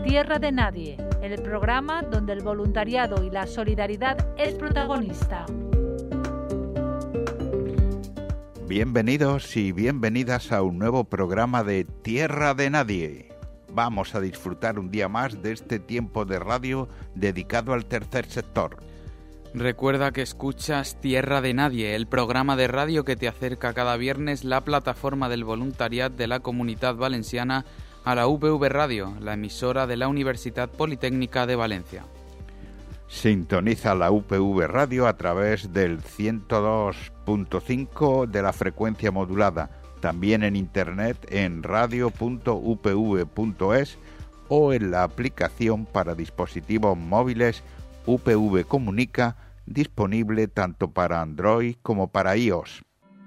Tierra de Nadie, el programa donde el voluntariado y la solidaridad es protagonista. Bienvenidos y bienvenidas a un nuevo programa de Tierra de Nadie. Vamos a disfrutar un día más de este tiempo de radio dedicado al tercer sector. Recuerda que escuchas Tierra de Nadie, el programa de radio que te acerca cada viernes la plataforma del voluntariat de la Comunitat Valenciana a la UPV Radio, la emisora de la Universitat Politécnica de Valencia. Sintoniza la UPV Radio a través del 102.5 de la frecuencia modulada, también en internet en radio.upv.es o en la aplicación para dispositivos móviles UPV Comunica, disponible tanto para Android como para iOS.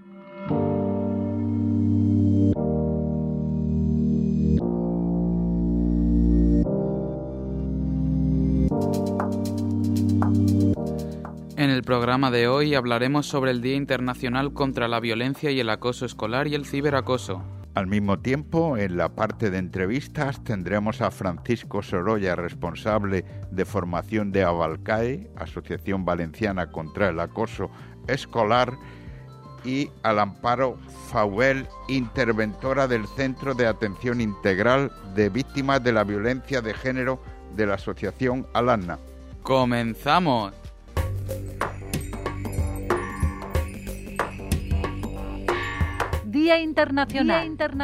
En el programa de hoy hablaremos sobre el Día Internacional contra la Violencia y el Acoso Escolar y el Ciberacoso. Al mismo tiempo, en la parte de entrevistas tendremos a Francisco Sorolla, responsable de formación de Avalcae, Asociación Valenciana contra el Acoso Escolar, y al Amparo Fauvel, interventora del Centro de Atención Integral de Víctimas de la Violencia de Género de la Asociación Alanna. ¡Comenzamos! Día Internacional.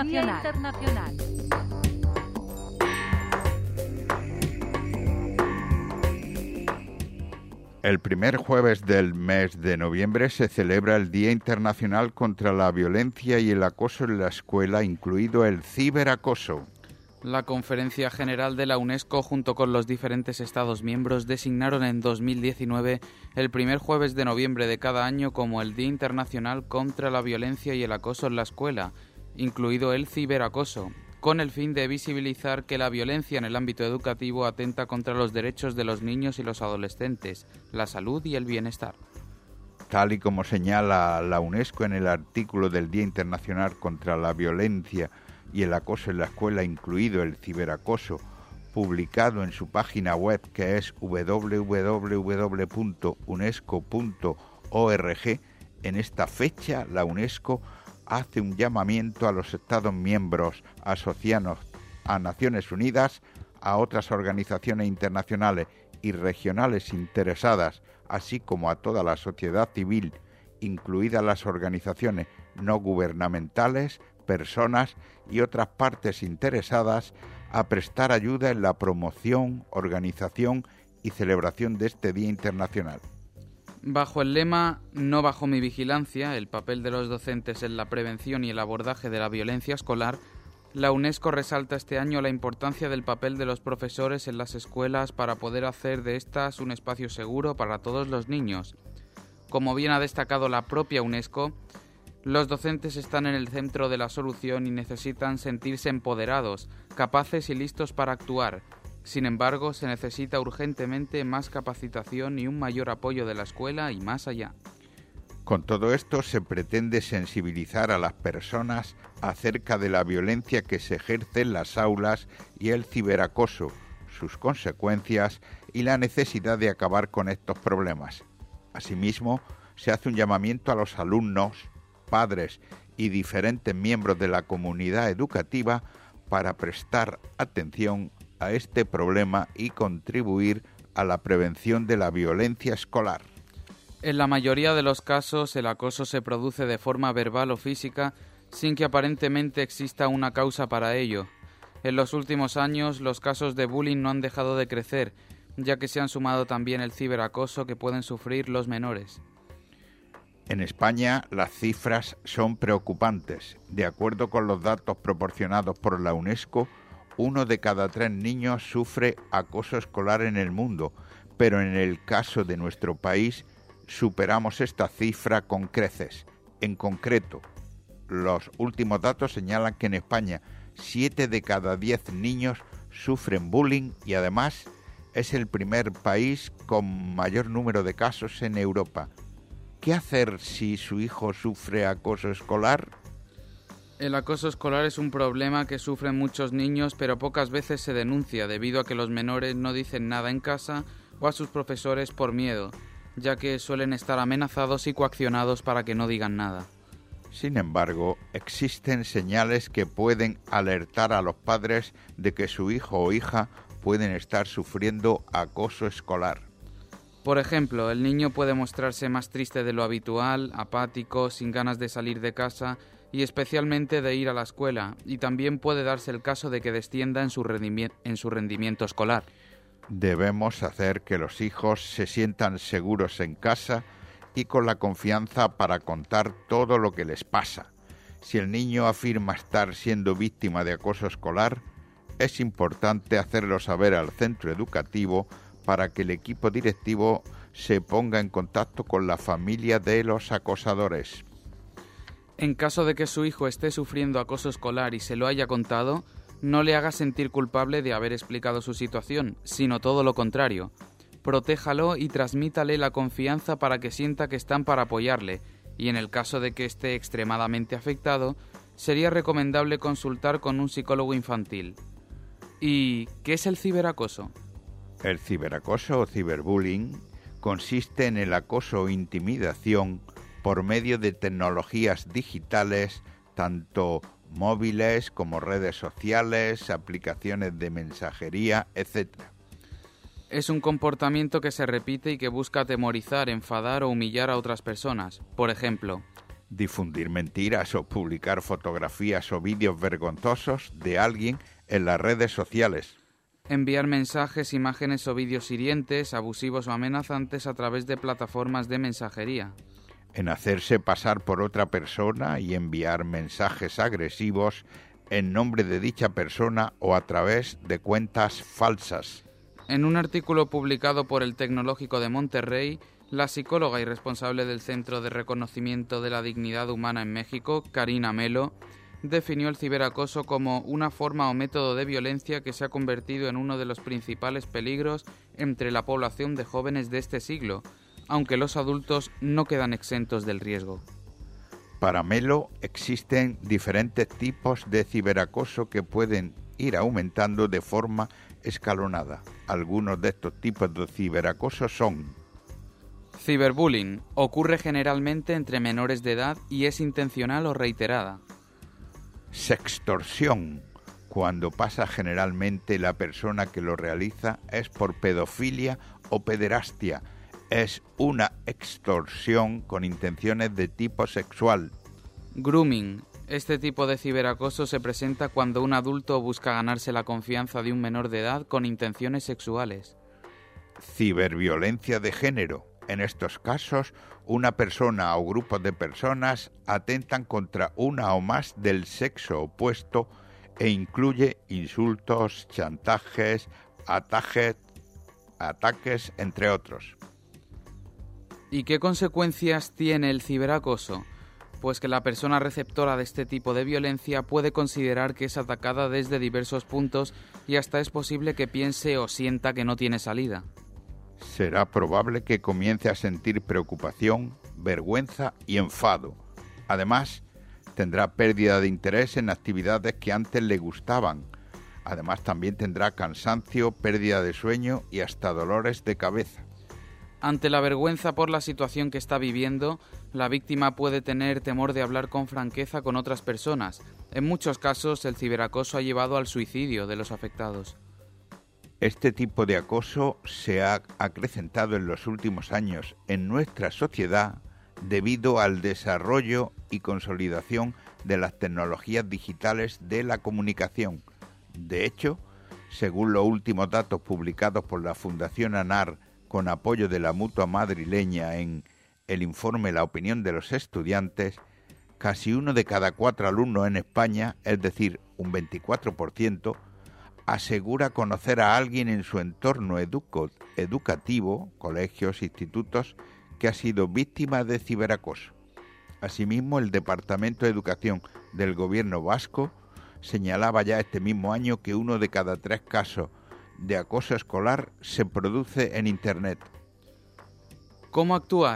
El primer jueves del mes de noviembre se celebra el Día Internacional contra la Violencia y el Acoso en la Escuela, incluido el ciberacoso. La Conferencia General de la UNESCO, junto con los diferentes Estados miembros, designaron en 2019 el primer jueves de noviembre de cada año como el Día Internacional contra la Violencia y el Acoso en la Escuela, incluido el ciberacoso, con el fin de visibilizar que la violencia en el ámbito educativo atenta contra los derechos de los niños y los adolescentes, la salud y el bienestar. Tal y como señala la UNESCO en el artículo del Día Internacional contra la Violencia y el Acoso en la Escuela, incluido el ciberacoso, publicado en su página web, que es www.unesco.org, en esta fecha la UNESCO hace un llamamiento a los Estados miembros asociados a Naciones Unidas, a otras organizaciones internacionales y regionales interesadas, así como a toda la sociedad civil, incluidas las organizaciones no gubernamentales, personas y otras partes interesadas, a prestar ayuda en la promoción, organización y celebración de este Día Internacional. Bajo el lema "No bajo mi vigilancia, el papel de los docentes en la prevención y el abordaje de la violencia escolar", la UNESCO resalta este año la importancia del papel de los profesores en las escuelas para poder hacer de estas un espacio seguro para todos los niños. Como bien ha destacado la propia UNESCO, los docentes están en el centro de la solución y necesitan sentirse empoderados, capaces y listos para actuar. Sin embargo, se necesita urgentemente más capacitación y un mayor apoyo de la escuela y más allá. Con todo esto se pretende sensibilizar a las personas acerca de la violencia que se ejerce en las aulas y el ciberacoso, sus consecuencias y la necesidad de acabar con estos problemas. Asimismo, se hace un llamamiento a los alumnos, padres y diferentes miembros de la comunidad educativa para prestar atención a este problema y contribuir a la prevención de la violencia escolar. En la mayoría de los casos, el acoso se produce de forma verbal o física sin que aparentemente exista una causa para ello. En los últimos años, los casos de bullying no han dejado de crecer, ya que se han sumado también el ciberacoso que pueden sufrir los menores. En España, las cifras son preocupantes. De acuerdo con los datos proporcionados por la UNESCO, 1 de cada 3 niños sufre acoso escolar en el mundo, pero en el caso de nuestro país superamos esta cifra con creces. En concreto, los últimos datos señalan que en España 7 de cada 10 niños sufren bullying y además es el primer país con mayor número de casos en Europa. ¿Qué hacer si su hijo sufre acoso escolar? El acoso escolar es un problema que sufren muchos niños, pero pocas veces se denuncia debido a que los menores no dicen nada en casa o a sus profesores por miedo, ya que suelen estar amenazados y coaccionados para que no digan nada. Sin embargo, existen señales que pueden alertar a los padres de que su hijo o hija pueden estar sufriendo acoso escolar. Por ejemplo, el niño puede mostrarse más triste de lo habitual, apático, sin ganas de salir de casa y especialmente de ir a la escuela, y también puede darse el caso de que descienda en su rendimiento escolar. Debemos hacer que los hijos se sientan seguros en casa y con la confianza para contar todo lo que les pasa. Si el niño afirma estar siendo víctima de acoso escolar, es importante hacerlo saber al centro educativo para que el equipo directivo se ponga en contacto con la familia de los acosadores. En caso de que su hijo esté sufriendo acoso escolar y se lo haya contado, no le haga sentir culpable de haber explicado su situación, sino todo lo contrario. Protéjalo y transmítale la confianza para que sienta que están para apoyarle, y en el caso de que esté extremadamente afectado, sería recomendable consultar con un psicólogo infantil. ¿Y qué es el ciberacoso? El ciberacoso o ciberbullying consiste en el acoso o intimidación por medio de tecnologías digitales, tanto móviles como redes sociales, aplicaciones de mensajería, etc. Es un comportamiento que se repite y que busca atemorizar, enfadar o humillar a otras personas. Por ejemplo, difundir mentiras o publicar fotografías o vídeos vergonzosos de alguien en las redes sociales. Enviar mensajes, imágenes o vídeos hirientes, abusivos o amenazantes a través de plataformas de mensajería. En hacerse pasar por otra persona y enviar mensajes agresivos en nombre de dicha persona o a través de cuentas falsas. En un artículo publicado por el Tecnológico de Monterrey, la psicóloga y responsable del Centro de Reconocimiento de la Dignidad Humana en México, Karina Melo, definió el ciberacoso como una forma o método de violencia que se ha convertido en uno de los principales peligros entre la población de jóvenes de este siglo, aunque los adultos no quedan exentos del riesgo. Para Melo existen diferentes tipos de ciberacoso que pueden ir aumentando de forma escalonada. Algunos de estos tipos de ciberacoso son: ciberbullying. Ocurre generalmente entre menores de edad y es intencional o reiterada. Sextorsión. Cuando pasa generalmente la persona que lo realiza es por pedofilia o pederastia. Es una extorsión con intenciones de tipo sexual. Grooming. Este tipo de ciberacoso se presenta cuando un adulto busca ganarse la confianza de un menor de edad con intenciones sexuales. Ciberviolencia de género. En estos casos, una persona o grupos de personas atentan contra una o más del sexo opuesto e incluye insultos, chantajes, ataques, entre otros. ¿Y qué consecuencias tiene el ciberacoso? Pues que la persona receptora de este tipo de violencia puede considerar que es atacada desde diversos puntos y hasta es posible que piense o sienta que no tiene salida. Será probable que comience a sentir preocupación, vergüenza y enfado. Además, tendrá pérdida de interés en actividades que antes le gustaban. Además, también tendrá cansancio, pérdida de sueño y hasta dolores de cabeza. Ante la vergüenza por la situación que está viviendo, la víctima puede tener temor de hablar con franqueza con otras personas. En muchos casos, el ciberacoso ha llevado al suicidio de los afectados. Este tipo de acoso se ha acrecentado en los últimos años en nuestra sociedad debido al desarrollo y consolidación de las tecnologías digitales de la comunicación. De hecho, según los últimos datos publicados por la Fundación ANAR con apoyo de la Mutua Madrileña en el informe La opinión de los estudiantes, casi 1 de cada 4 alumnos en España, es decir, un 24%, asegura conocer a alguien en su entorno educativo, colegios, institutos, que ha sido víctima de ciberacoso. Asimismo, el Departamento de Educación del Gobierno vasco señalaba ya este mismo año que 1 de cada 3 casos de acoso escolar se produce en Internet. ¿Cómo actuar?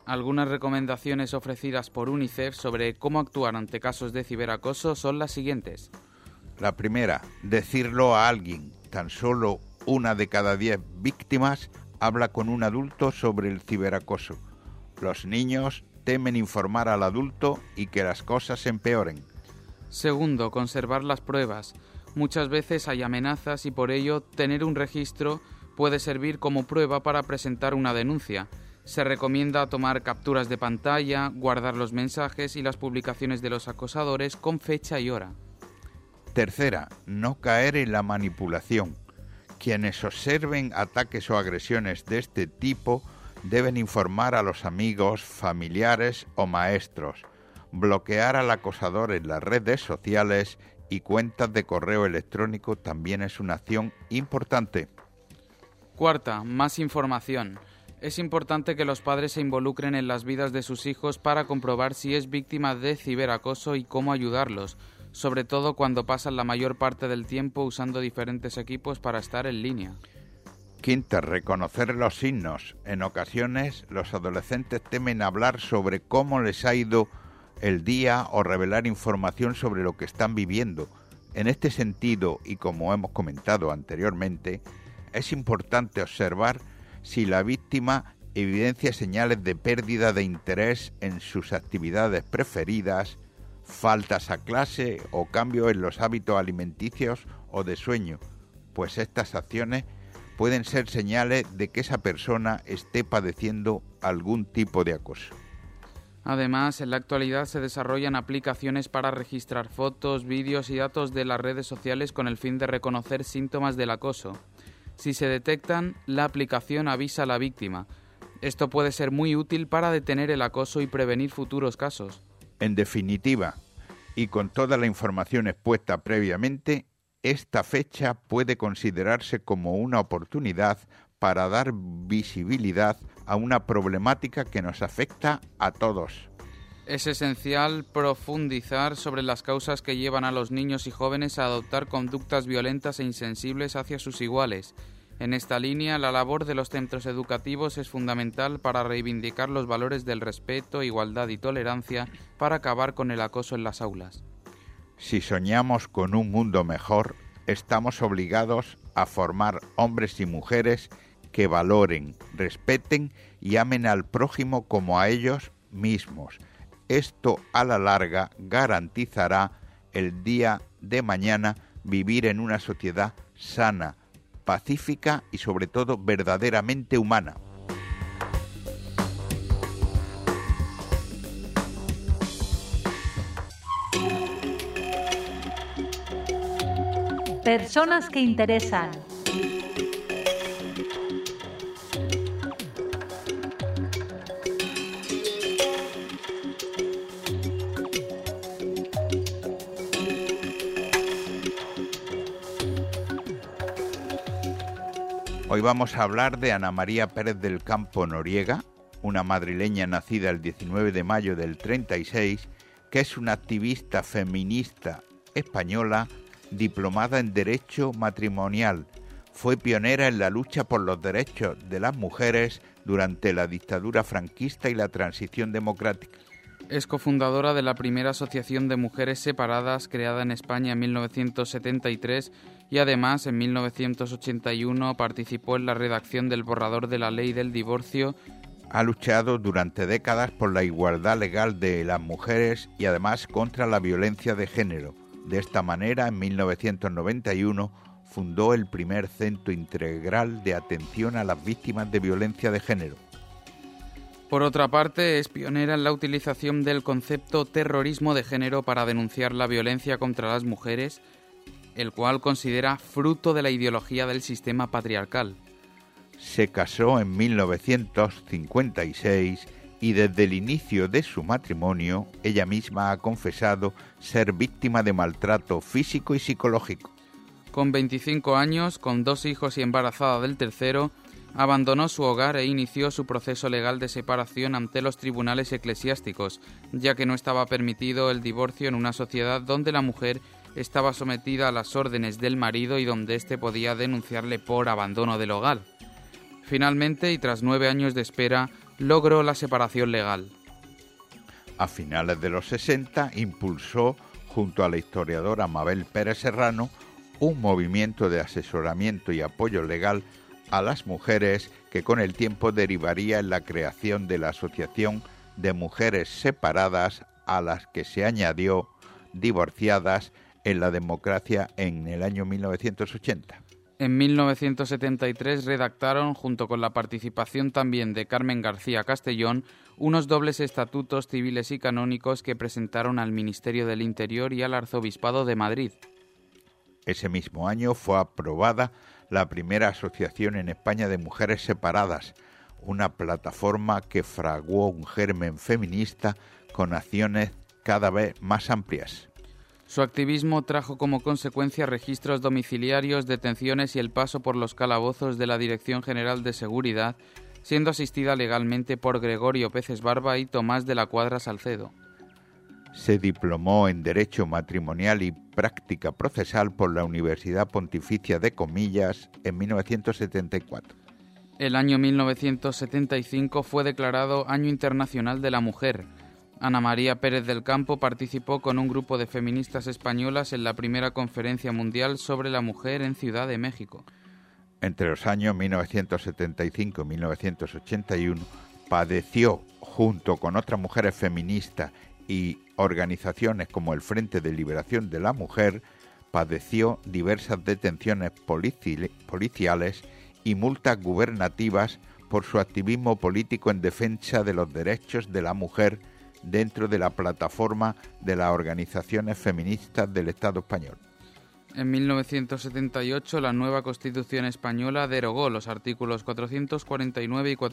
Algunas recomendaciones ofrecidas por UNICEF sobre cómo actuar ante casos de ciberacoso son las siguientes. La primera, decirlo a alguien. Tan solo 1 de cada 10 víctimas habla con un adulto sobre el ciberacoso. Los niños temen informar al adulto y que las cosas empeoren. Segundo, conservar las pruebas. Muchas veces hay amenazas y por ello tener un registro puede servir como prueba para presentar una denuncia. Se recomienda tomar capturas de pantalla, guardar los mensajes y las publicaciones de los acosadores con fecha y hora. Tercera, no caer en la manipulación. Quienes observen ataques o agresiones de este tipo deben informar a los amigos, familiares o maestros, bloquear al acosador en las redes sociales y cuentas de correo electrónico también es una acción importante. Cuarta, más información. Es importante que los padres se involucren en las vidas de sus hijos para comprobar si es víctima de ciberacoso y cómo ayudarlos, sobre todo cuando pasan la mayor parte del tiempo usando diferentes equipos para estar en línea. Quinta, reconocer los signos. En ocasiones, los adolescentes temen hablar sobre cómo les ha ido el día o revelar información sobre lo que están viviendo. En este sentido, y como hemos comentado anteriormente, es importante observar si la víctima evidencia señales de pérdida de interés en sus actividades preferidas, faltas a clase o cambio en los hábitos alimenticios o de sueño, pues estas acciones pueden ser señales de que esa persona esté padeciendo algún tipo de acoso. Además, en la actualidad se desarrollan aplicaciones para registrar fotos, vídeos y datos de las redes sociales con el fin de reconocer síntomas del acoso. Si se detectan, la aplicación avisa a la víctima. Esto puede ser muy útil para detener el acoso y prevenir futuros casos. En definitiva, y con toda la información expuesta previamente, esta fecha puede considerarse como una oportunidad para dar visibilidad a una problemática que nos afecta a todos. Es esencial profundizar sobre las causas que llevan a los niños y jóvenes a adoptar conductas violentas e insensibles hacia sus iguales. En esta línea, la labor de los centros educativos es fundamental para reivindicar los valores del respeto, igualdad y tolerancia para acabar con el acoso en las aulas. Si soñamos con un mundo mejor, estamos obligados a formar hombres y mujeres que valoren, respeten y amen al prójimo como a ellos mismos. Esto a la larga garantizará el día de mañana vivir en una sociedad sana, pacífica y sobre todo verdaderamente humana. Personas que interesan. Hoy vamos a hablar de Ana María Pérez del Campo Noriega, una madrileña nacida el 19 de mayo del 36, que es una activista feminista española diplomada en Derecho Matrimonial. Fue pionera en la lucha por los derechos de las mujeres durante la dictadura franquista y la transición democrática. Es cofundadora de la primera asociación de mujeres separadas creada en España en 1973 y además en 1981 participó en la redacción del borrador de la ley del divorcio. Ha luchado durante décadas por la igualdad legal de las mujeres y además contra la violencia de género. De esta manera, en 1991 fundó el primer Centro Integral de Atención a las Víctimas de Violencia de Género. Por otra parte, es pionera en la utilización del concepto terrorismo de género para denunciar la violencia contra las mujeres, el cual considera fruto de la ideología del sistema patriarcal. Se casó en 1956 y desde el inicio de su matrimonio, ella misma ha confesado ser víctima de maltrato físico y psicológico. Con 25 años, con 2 hijos y embarazada del tercero, abandonó su hogar e inició su proceso legal de separación ante los tribunales eclesiásticos, ya que no estaba permitido el divorcio en una sociedad donde la mujer estaba sometida a las órdenes del marido y donde éste podía denunciarle por abandono del hogar. Finalmente, y tras 9 años de espera, logró la separación legal. A finales de los 60 impulsó, junto a la historiadora Mabel Pérez Serrano, un movimiento de asesoramiento y apoyo legal a las mujeres que con el tiempo derivaría en la creación de la Asociación de Mujeres Separadas, a las que se añadió Divorciadas en la Democracia en el año 1980. En 1973 redactaron, junto con la participación también de Carmen García Castellón, unos dobles estatutos civiles y canónicos que presentaron al Ministerio del Interior y al Arzobispado de Madrid. Ese mismo año fue aprobada la primera asociación en España de mujeres separadas, una plataforma que fraguó un germen feminista con acciones cada vez más amplias. Su activismo trajo como consecuencia registros domiciliarios, detenciones y el paso por los calabozos de la Dirección General de Seguridad, siendo asistida legalmente por Gregorio Peces Barba y Tomás de la Cuadra Salcedo. Se diplomó en Derecho Matrimonial y Práctica Procesal por la Universidad Pontificia de Comillas en 1974. El año 1975 fue declarado Año Internacional de la Mujer. Ana María Pérez del Campo participó con un grupo de feministas españolas en la primera conferencia mundial sobre la mujer en Ciudad de México. Entre los años 1975 y 1981 padeció, junto con otras mujeres feministas y organizaciones como el Frente de Liberación de la Mujer, padeció diversas detenciones policiales y multas gubernativas por su activismo político en defensa de los derechos de la mujer dentro de la plataforma de las organizaciones feministas del Estado español. En 1978, la nueva Constitución española derogó los artículos 449 y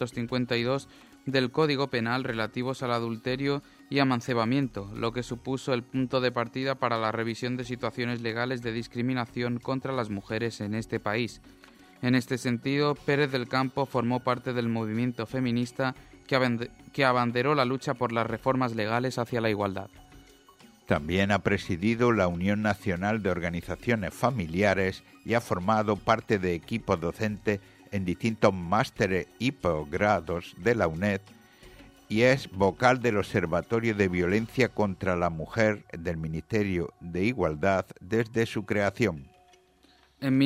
452 del Código Penal relativos al adulterio y amancebamiento, lo que supuso el punto de partida para la revisión de situaciones legales de discriminación contra las mujeres en este país. En este sentido, Pérez del Campo formó parte del movimiento feminista que abanderó la lucha por las reformas legales hacia la igualdad. También ha presidido la Unión Nacional de Organizaciones Familiares y ha formado parte de equipos docentes en distintos másteres y posgrados de la UNED y es vocal del Observatorio de Violencia contra la Mujer del Ministerio de Igualdad desde su creación. En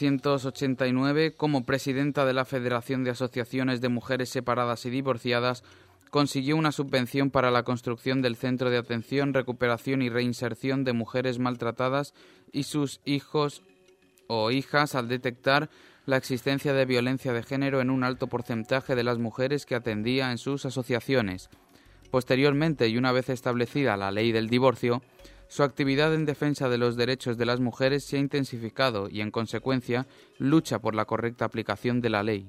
1989, como presidenta de la Federación de Asociaciones de Mujeres Separadas y Divorciadas, consiguió una subvención para la construcción del Centro de Atención, Recuperación y Reinserción de Mujeres Maltratadas y sus hijos o hijas al detectar la existencia de violencia de género en un alto porcentaje de las mujeres que atendía en sus asociaciones. Posteriormente, y una vez establecida la ley del divorcio, su actividad en defensa de los derechos de las mujeres se ha intensificado y, en consecuencia, lucha por la correcta aplicación de la ley.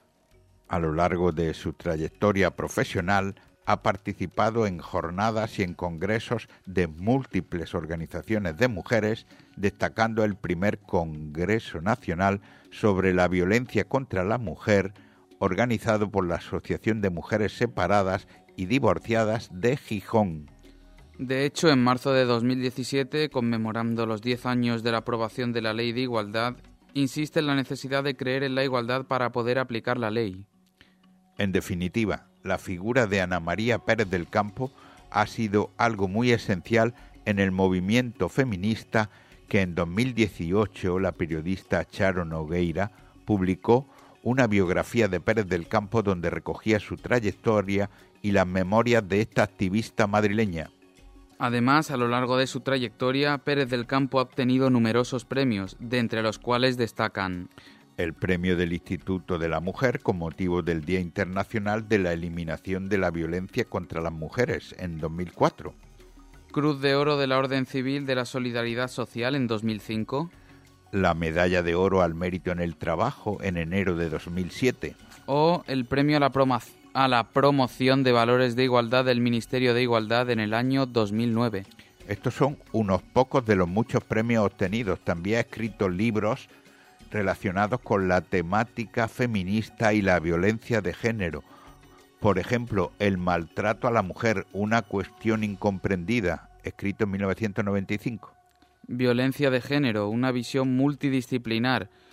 A lo largo de su trayectoria profesional, ha participado en jornadas y en congresos de múltiples organizaciones de mujeres, destacando el primer Congreso Nacional sobre la Violencia contra la Mujer, organizado por la Asociación de Mujeres Separadas y Divorciadas de Gijón. De hecho, en marzo de 2017, conmemorando los 10 años de la aprobación de la Ley de Igualdad, insiste en la necesidad de creer en la igualdad para poder aplicar la ley. En definitiva, la figura de Ana María Pérez del Campo ha sido algo muy esencial en el movimiento feminista que en 2018 la periodista Charo Nogueira publicó una biografía de Pérez del Campo donde recogía su trayectoria y las memorias de esta activista madrileña. Además, a lo largo de su trayectoria, Pérez del Campo ha obtenido numerosos premios, de entre los cuales destacan el premio del Instituto de la Mujer con motivo del Día Internacional de la Eliminación de la Violencia contra las Mujeres en 2004. Cruz de Oro de la Orden Civil de la Solidaridad Social en 2005. La Medalla de Oro al Mérito en el Trabajo en enero de 2007. O el Premio a la Promoción de Valores de Igualdad del Ministerio de Igualdad en el año 2009. Estos son unos pocos de los muchos premios obtenidos. También ha escrito libros relacionados con la temática feminista y la violencia de género. Por ejemplo, El maltrato a la mujer, una cuestión incomprendida, escrito en 1995. Violencia de género, una visión multidisciplinar,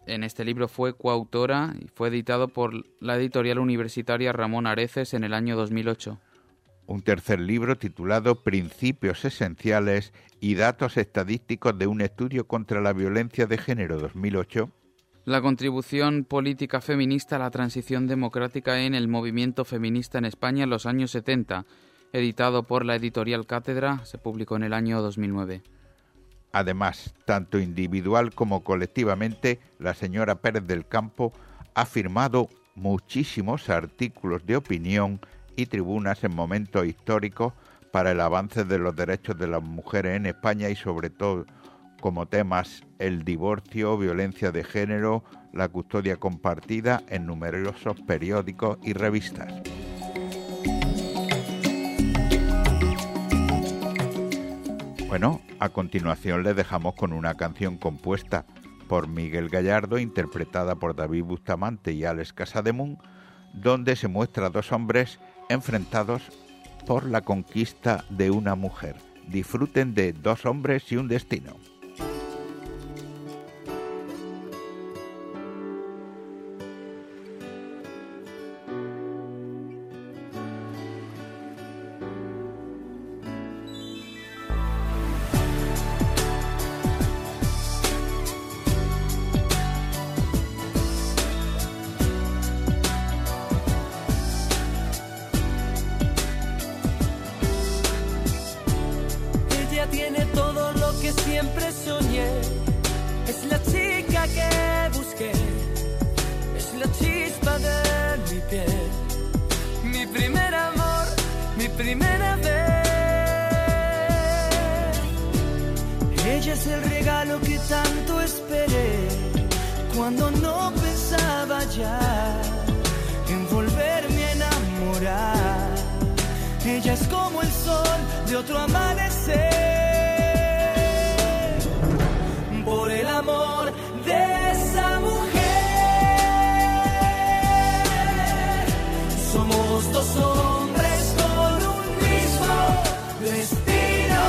En este libro fue coautora y fue editado por la editorial universitaria Ramón Areces en el año 2008. Un tercer libro titulado Principios esenciales y datos estadísticos de un estudio contra la violencia de género 2008. La contribución política feminista a la transición democrática en el movimiento feminista en España en los años 70, editado por la editorial Cátedra, se publicó en el año 2009. Además, tanto individual como colectivamente, la señora Pérez del Campo ha firmado muchísimos artículos de opinión y tribunas en momentos históricos para el avance de los derechos de las mujeres en España y sobre todo como temas el divorcio, violencia de género, la custodia compartida en numerosos periódicos y revistas. Bueno, a continuación les dejamos con una canción compuesta por Miguel Gallardo, interpretada por David Bustamante y Alex Casademun, donde se muestra a dos hombres enfrentados por la conquista de una mujer. Disfruten de Dos hombres y un destino. Tiene todo lo que siempre soñé. Es la chica que busqué. Es la chispa de mi piel. Mi primer amor, mi primera vez. Ella es el regalo que tanto esperé. Cuando no pensaba ya en volverme a enamorar. Ella es como el sol de otro amanecer. Por el amor de esa mujer, somos dos hombres con un mismo destino.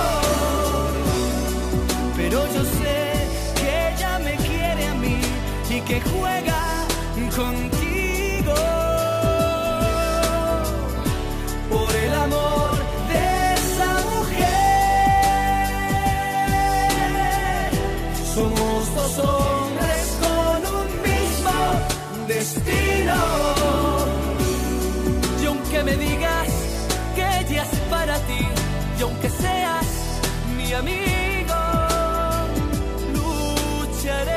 Pero yo sé que ella me quiere a mí y que juega contigo. Por el amor de esa mujer, somos dos hombres con un mismo destino. Y aunque me digas que ella es para ti, y aunque seas mi amigo, lucharé.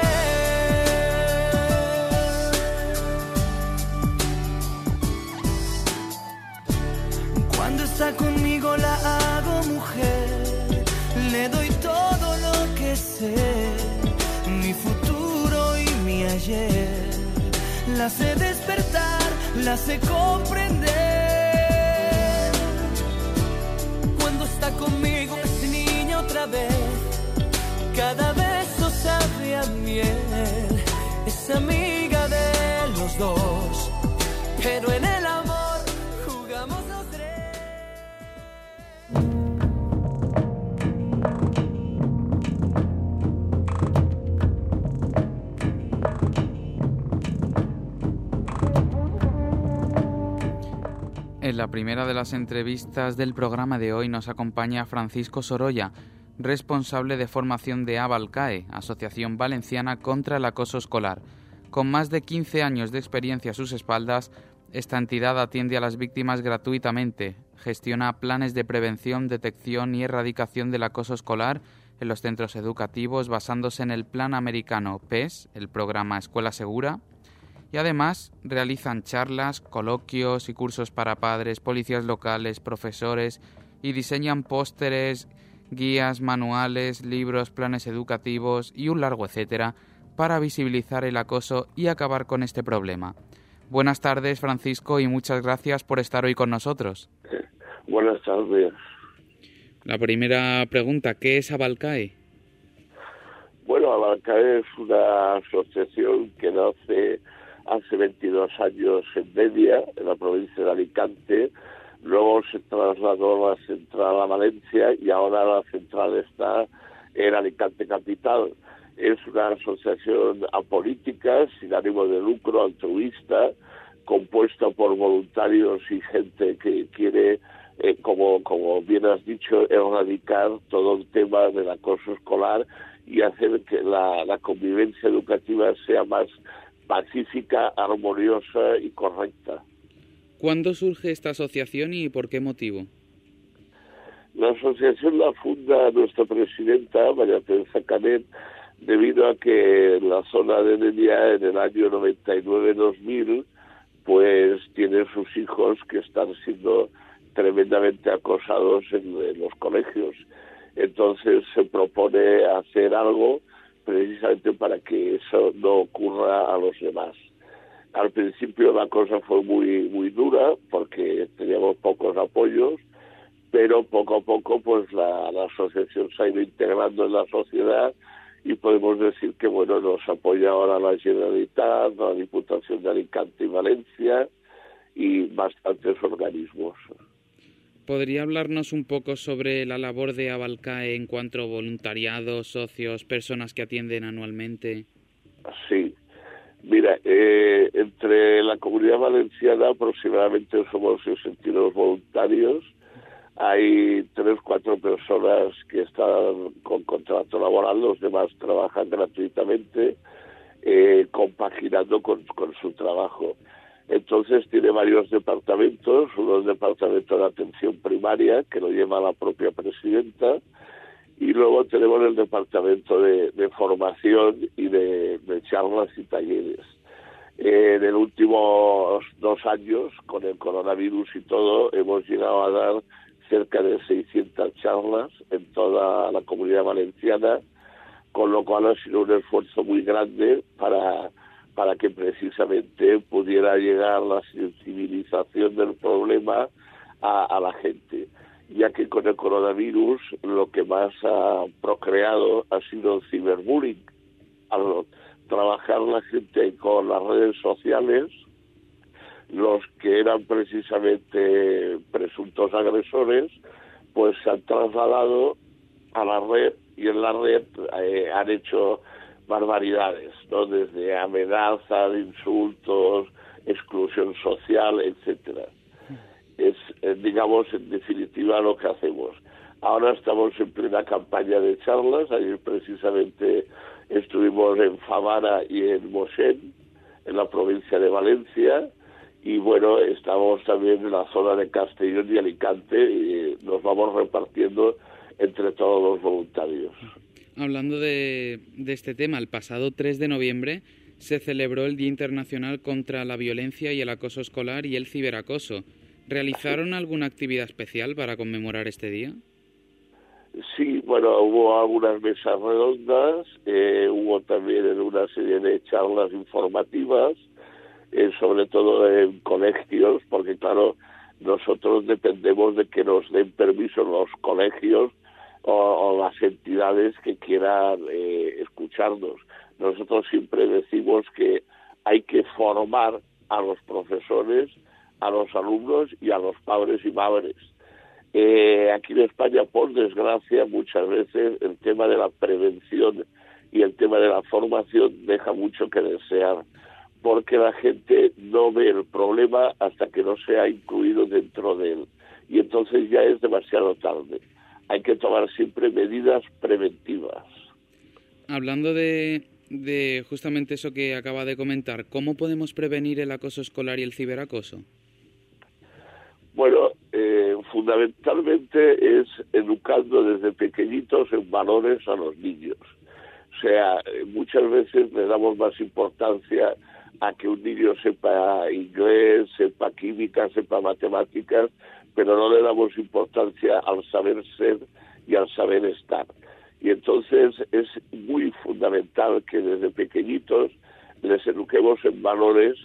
Cuando está conmigo la hago mujer, le doy todo lo que sé, mi futuro y mi ayer. La sé despertar, la sé comprender. Cuando está conmigo es niña otra vez, cada beso sabe a miel. Es amiga de los dos, pero en el amor jugamos los tres. En la primera de las entrevistas del programa de hoy nos acompaña Francisco Sorolla, responsable de formación de Abalcae, Asociación Valenciana contra el Acoso Escolar. Con más de 15 años de experiencia a sus espaldas, esta entidad atiende a las víctimas gratuitamente, gestiona planes de prevención, detección y erradicación del acoso escolar en los centros educativos basándose en el Plan Americano PES, el programa Escuela Segura, y además realizan charlas, coloquios y cursos para padres, policías locales, profesores y diseñan pósteres, guías, manuales, libros, planes educativos y un largo etcétera para visibilizar el acoso y acabar con este problema. Buenas tardes, Francisco, y muchas gracias por estar hoy con nosotros. Buenas tardes. La primera pregunta, ¿qué es Abalcae? Bueno, Abalcae es una asociación que nace hace 22 años en Media, en la provincia de Alicante. Luego se trasladó la central a Valencia y ahora la central está en Alicante capital. Es una asociación apolítica, sin ánimo de lucro, altruista, compuesta por voluntarios y gente que quiere, como bien has dicho, erradicar todo el tema del acoso escolar y hacer que la convivencia educativa sea más pacífica, armoniosa y correcta. ¿Cuándo surge esta asociación y por qué motivo? La asociación la funda nuestra presidenta, María Teresa Canet, debido a que la zona de Nenia en el año 99-2000 pues tiene sus hijos que están siendo tremendamente acosados en los colegios. Entonces se propone hacer algo precisamente para que eso no ocurra a los demás. Al principio la cosa fue muy dura porque teníamos pocos apoyos, pero poco a poco pues la asociación se ha ido integrando en la sociedad y podemos decir que bueno, nos apoya ahora la Generalitat, la Diputación de Alicante y Valencia y bastantes organismos. ¿Podría hablarnos un poco sobre la labor de Abalcae en cuanto a voluntariado, socios, personas que atienden anualmente? Sí. Mira, entre la Comunidad Valenciana aproximadamente somos 62 voluntarios. Hay 3-4 personas que están con contrato laboral, los demás trabajan gratuitamente, compaginando con su trabajo. Entonces tiene varios departamentos, uno el departamento de atención primaria, que lo lleva la propia presidenta, y luego tenemos el departamento de formación y de charlas y talleres. En los últimos 2 años, con el coronavirus y todo, hemos llegado a dar cerca de 600 charlas en toda la Comunidad Valenciana, con lo cual ha sido un esfuerzo muy grande para que precisamente pudiera llegar la sensibilización del problema a la gente, ya que con el coronavirus lo que más ha procreado ha sido el ciberbullying. Al trabajar la gente con las redes sociales, los que eran precisamente presuntos agresores, pues se han trasladado a la red y en la red han hecho barbaridades, ¿no? Desde amenaza, de insultos, exclusión social, etcétera. Es, digamos, en definitiva lo que hacemos. Ahora estamos en plena campaña de charlas. Ayer precisamente estuvimos en Favara y en Moixent, en la provincia de Valencia, y bueno, estamos también en la zona de Castellón y Alicante y nos vamos repartiendo entre todos los voluntarios. Hablando de este tema, el pasado 3 de noviembre se celebró el Día Internacional contra la Violencia y el Acoso Escolar y el Ciberacoso. ¿Realizaron alguna actividad especial para conmemorar este día? Sí, bueno, hubo algunas mesas redondas, hubo también una serie de charlas informativas, sobre todo en colegios, porque claro, nosotros dependemos de que nos den permiso los colegios o las entidades que quieran escucharnos. Nosotros siempre decimos que hay que formar a los profesores, a los alumnos y a los padres y madres. Aquí en España, por desgracia, muchas veces el tema de la prevención y el tema de la formación deja mucho que desear, porque la gente no ve el problema hasta que no se ha incluido dentro de él. Y entonces ya es demasiado tarde. Hay que tomar siempre medidas preventivas. Hablando de justamente eso que acaba de comentar, ¿cómo podemos prevenir el acoso escolar y el ciberacoso? Bueno, fundamentalmente es educando desde pequeñitos en valores a los niños. O sea, muchas veces le damos más importancia a que un niño sepa inglés, sepa química, sepa matemáticas, pero no le damos importancia al saber ser y al saber estar. Y entonces es muy fundamental que desde pequeñitos les eduquemos en valores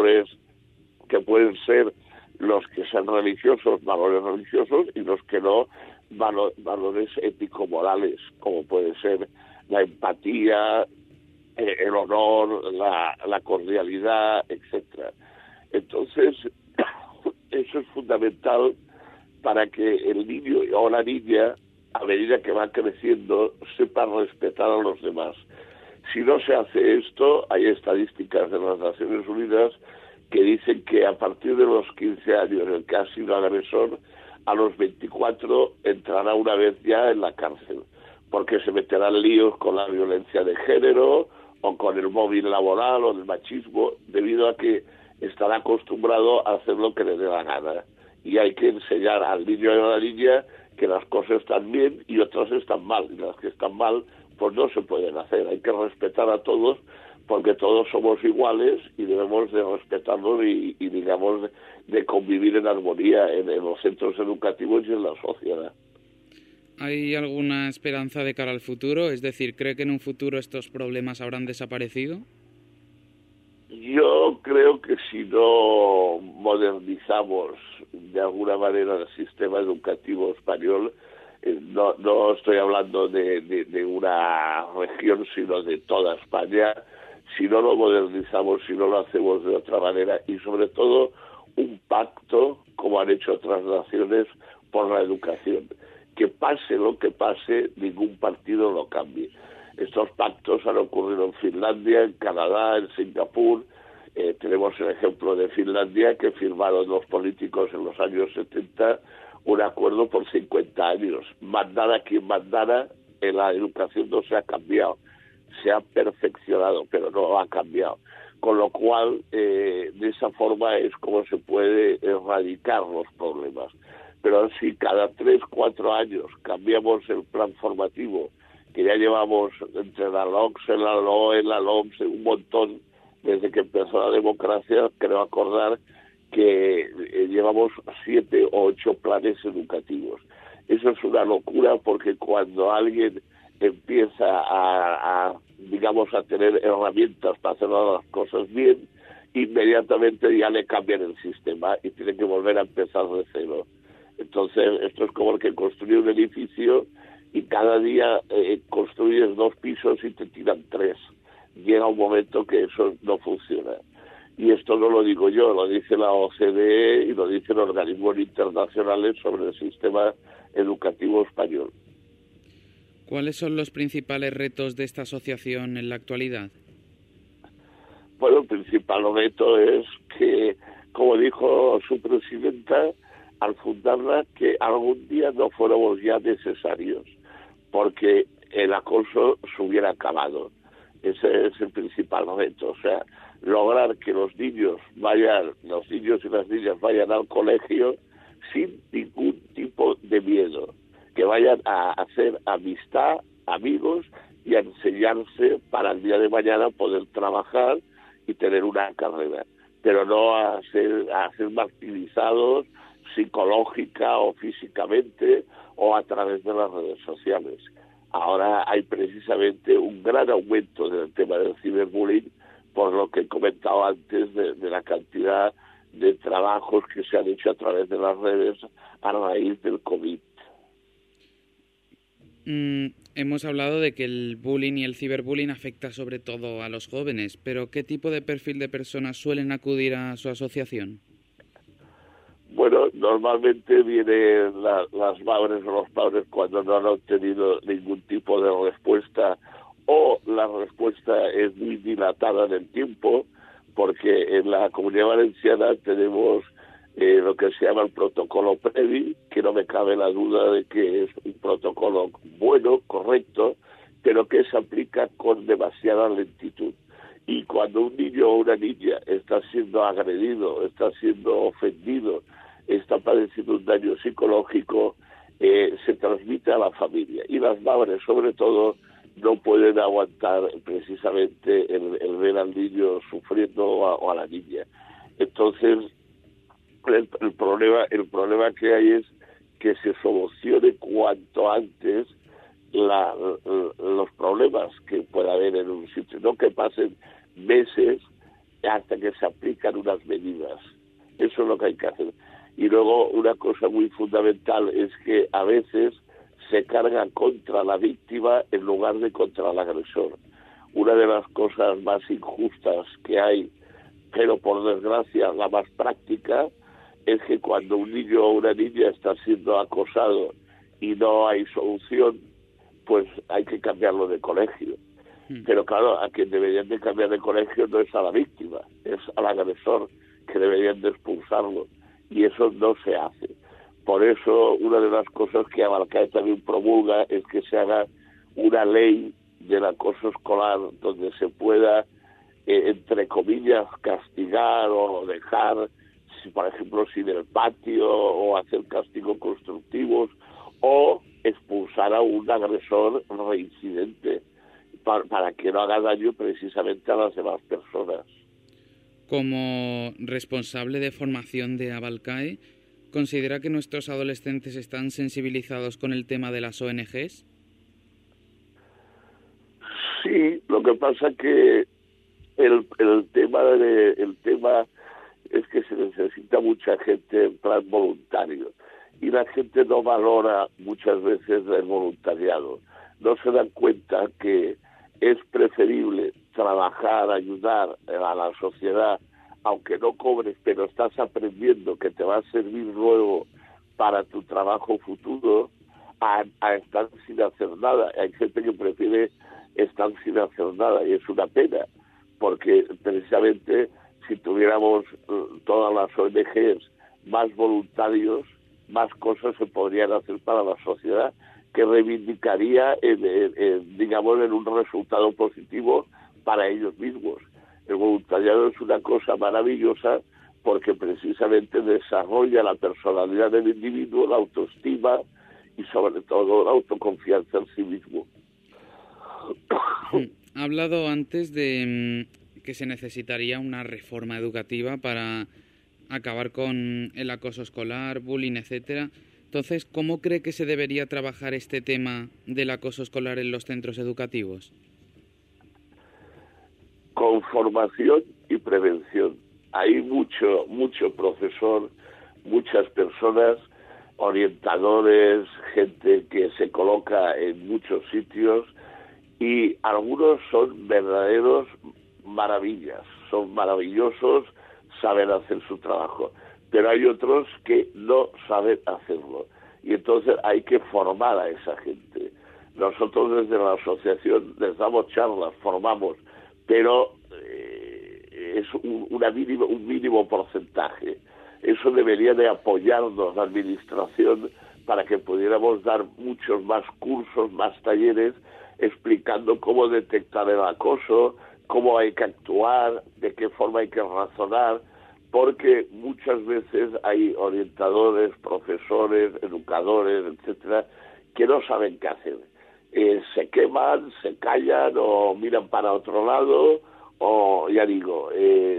que pueden ser los que sean religiosos, valores religiosos, y los que no, valores ético-morales, como puede ser la empatía, el honor, la cordialidad, etcétera. Entonces, eso es fundamental para que el niño o la niña, a medida que va creciendo, sepa respetar a los demás. Si no se hace esto, hay estadísticas de las Naciones Unidas que dicen que a partir de los 15 años el que ha sido agresor, a los 24 entrará una vez ya en la cárcel, porque se meterán líos con la violencia de género o con el móvil laboral o el machismo, debido a que estará acostumbrado a hacer lo que le dé la gana. Y hay que enseñar al niño y a la niña que las cosas están bien y otras están mal, y las que están mal pues no se pueden hacer. Hay que respetar a todos, porque todos somos iguales y debemos de respetarnos y digamos, de convivir en armonía en los centros educativos y en la sociedad. ¿Hay alguna esperanza de cara al futuro? Es decir, ¿cree que en un futuro estos problemas habrán desaparecido? Yo creo que si no modernizamos de alguna manera el sistema educativo español, no estoy hablando de una región, sino de toda España, si no lo modernizamos, si no lo hacemos de otra manera, y sobre todo un pacto, como han hecho otras naciones, por la educación. Que pase lo que pase, ningún partido lo cambie. Estos pactos han ocurrido en Finlandia, en Canadá, en Singapur. Tenemos el ejemplo de Finlandia, que firmaron los políticos en los años 70 un acuerdo por 50 años. Mandara quien mandara, en la educación no se ha cambiado. Se ha perfeccionado, pero no ha cambiado. Con lo cual, de esa forma es como se puede erradicar los problemas. Pero si cada 3, 4 años cambiamos el plan formativo, que ya llevamos entre la LOCSE, la LOE, la LOMSE, un montón, desde que empezó la democracia, creo acordar que llevamos 7 o 8 planes educativos. Eso es una locura, porque cuando alguien empieza a tener herramientas para hacer las cosas bien, inmediatamente ya le cambian el sistema y tiene que volver a empezar de cero. Entonces, esto es como el que construye un edificio y cada día construyes 2 pisos y te tiran 3. Llega un momento que eso no funciona. Y esto no lo digo yo, lo dice la OCDE y lo dicen organismos internacionales sobre el sistema educativo español. ¿Cuáles son los principales retos de esta asociación en la actualidad? Bueno, el principal reto es que, como dijo su presidenta al fundarla, que algún día no fuéramos ya necesarios, porque el acoso se hubiera acabado. Ese es el principal reto, o sea, lograr que los niños y las niñas vayan al colegio sin ningún tipo de miedo, que vayan a hacer amistad, amigos y a enseñarse para el día de mañana poder trabajar y tener una carrera, pero no a ser martirizados psicológica o físicamente o a través de las redes sociales. Ahora hay precisamente un gran aumento del tema del ciberbullying, por lo que he comentado antes de la cantidad de trabajos que se han hecho a través de las redes a raíz del COVID. Hemos hablado de que el bullying y el ciberbullying afecta sobre todo a los jóvenes, pero ¿qué tipo de perfil de personas suelen acudir a su asociación? Bueno, normalmente vienen las madres o los padres cuando no han obtenido ningún tipo de respuesta, o la respuesta es muy dilatada en el tiempo, porque en la Comunidad Valenciana tenemos lo que se llama el protocolo PREVI, que no me cabe la duda de que es un protocolo bueno, correcto, pero que se aplica con demasiada lentitud. Y cuando un niño o una niña está siendo agredido, está siendo ofendido, está padeciendo un daño psicológico, se transmite a la familia. Y las madres, sobre todo, no pueden aguantar precisamente el ver al niño sufriendo o a la niña. Entonces, el problema que hay es que se solucione cuanto antes los problemas que pueda haber en un sitio, no que pasen meses hasta que se aplican unas medidas. Eso es lo que hay que hacer. Y luego una cosa muy fundamental es que a veces se carga contra la víctima en lugar de contra el agresor. Una de las cosas más injustas que hay, pero por desgracia la más práctica, es que cuando un niño o una niña está siendo acosado y no hay solución, pues hay que cambiarlo de colegio. Pero claro, a quien deberían de cambiar de colegio no es a la víctima, es al agresor, que deberían de expulsarlo. Y eso no se hace. Por eso, una de las cosas que Abalcae también promulga es que se haga una ley del acoso escolar donde se pueda, entre comillas, castigar o dejar, por ejemplo, sin el patio, o hacer castigos constructivos, o expulsar a un agresor reincidente para que no haga daño precisamente a las demás personas. Como responsable de formación de Abalcae, ¿considera que nuestros adolescentes están sensibilizados con el tema de las ONGs? Sí, lo que pasa que el tema es que se necesita mucha gente en plan voluntario, y la gente no valora muchas veces el voluntariado. No se dan cuenta que es preferible trabajar, ayudar a la sociedad, aunque no cobres, pero estás aprendiendo que te va a servir luego para tu trabajo futuro, a estar sin hacer nada. Hay gente que prefiere estar sin hacer nada, y es una pena, porque precisamente si tuviéramos todas las ONGs más voluntarios, más cosas se podrían hacer para la sociedad, que reivindicaría, digamos, en un resultado positivo para ellos mismos. El voluntariado es una cosa maravillosa porque precisamente desarrolla la personalidad del individuo, la autoestima y sobre todo la autoconfianza en sí mismo. Ha hablado antes de que se necesitaría una reforma educativa para acabar con el acoso escolar, bullying, etcétera. Entonces, ¿cómo cree que se debería trabajar este tema del acoso escolar en los centros educativos? Con formación y prevención. Hay mucho profesor, muchas personas, orientadores, gente que se coloca en muchos sitios, y algunos son verdaderos maravillas, son maravillosos, saben hacer su trabajo, pero hay otros que no saben hacerlo, y entonces hay que formar a esa gente. Nosotros desde la asociación les damos charlas, formamos, pero es un mínimo porcentaje. Eso debería de apoyarnos la administración para que pudiéramos dar muchos más cursos, más talleres, explicando cómo detectar el acoso, cómo hay que actuar, de qué forma hay que razonar, porque muchas veces hay orientadores, profesores, educadores, etcétera, que no saben qué hacer. Se queman, se callan o miran para otro lado, o ya digo,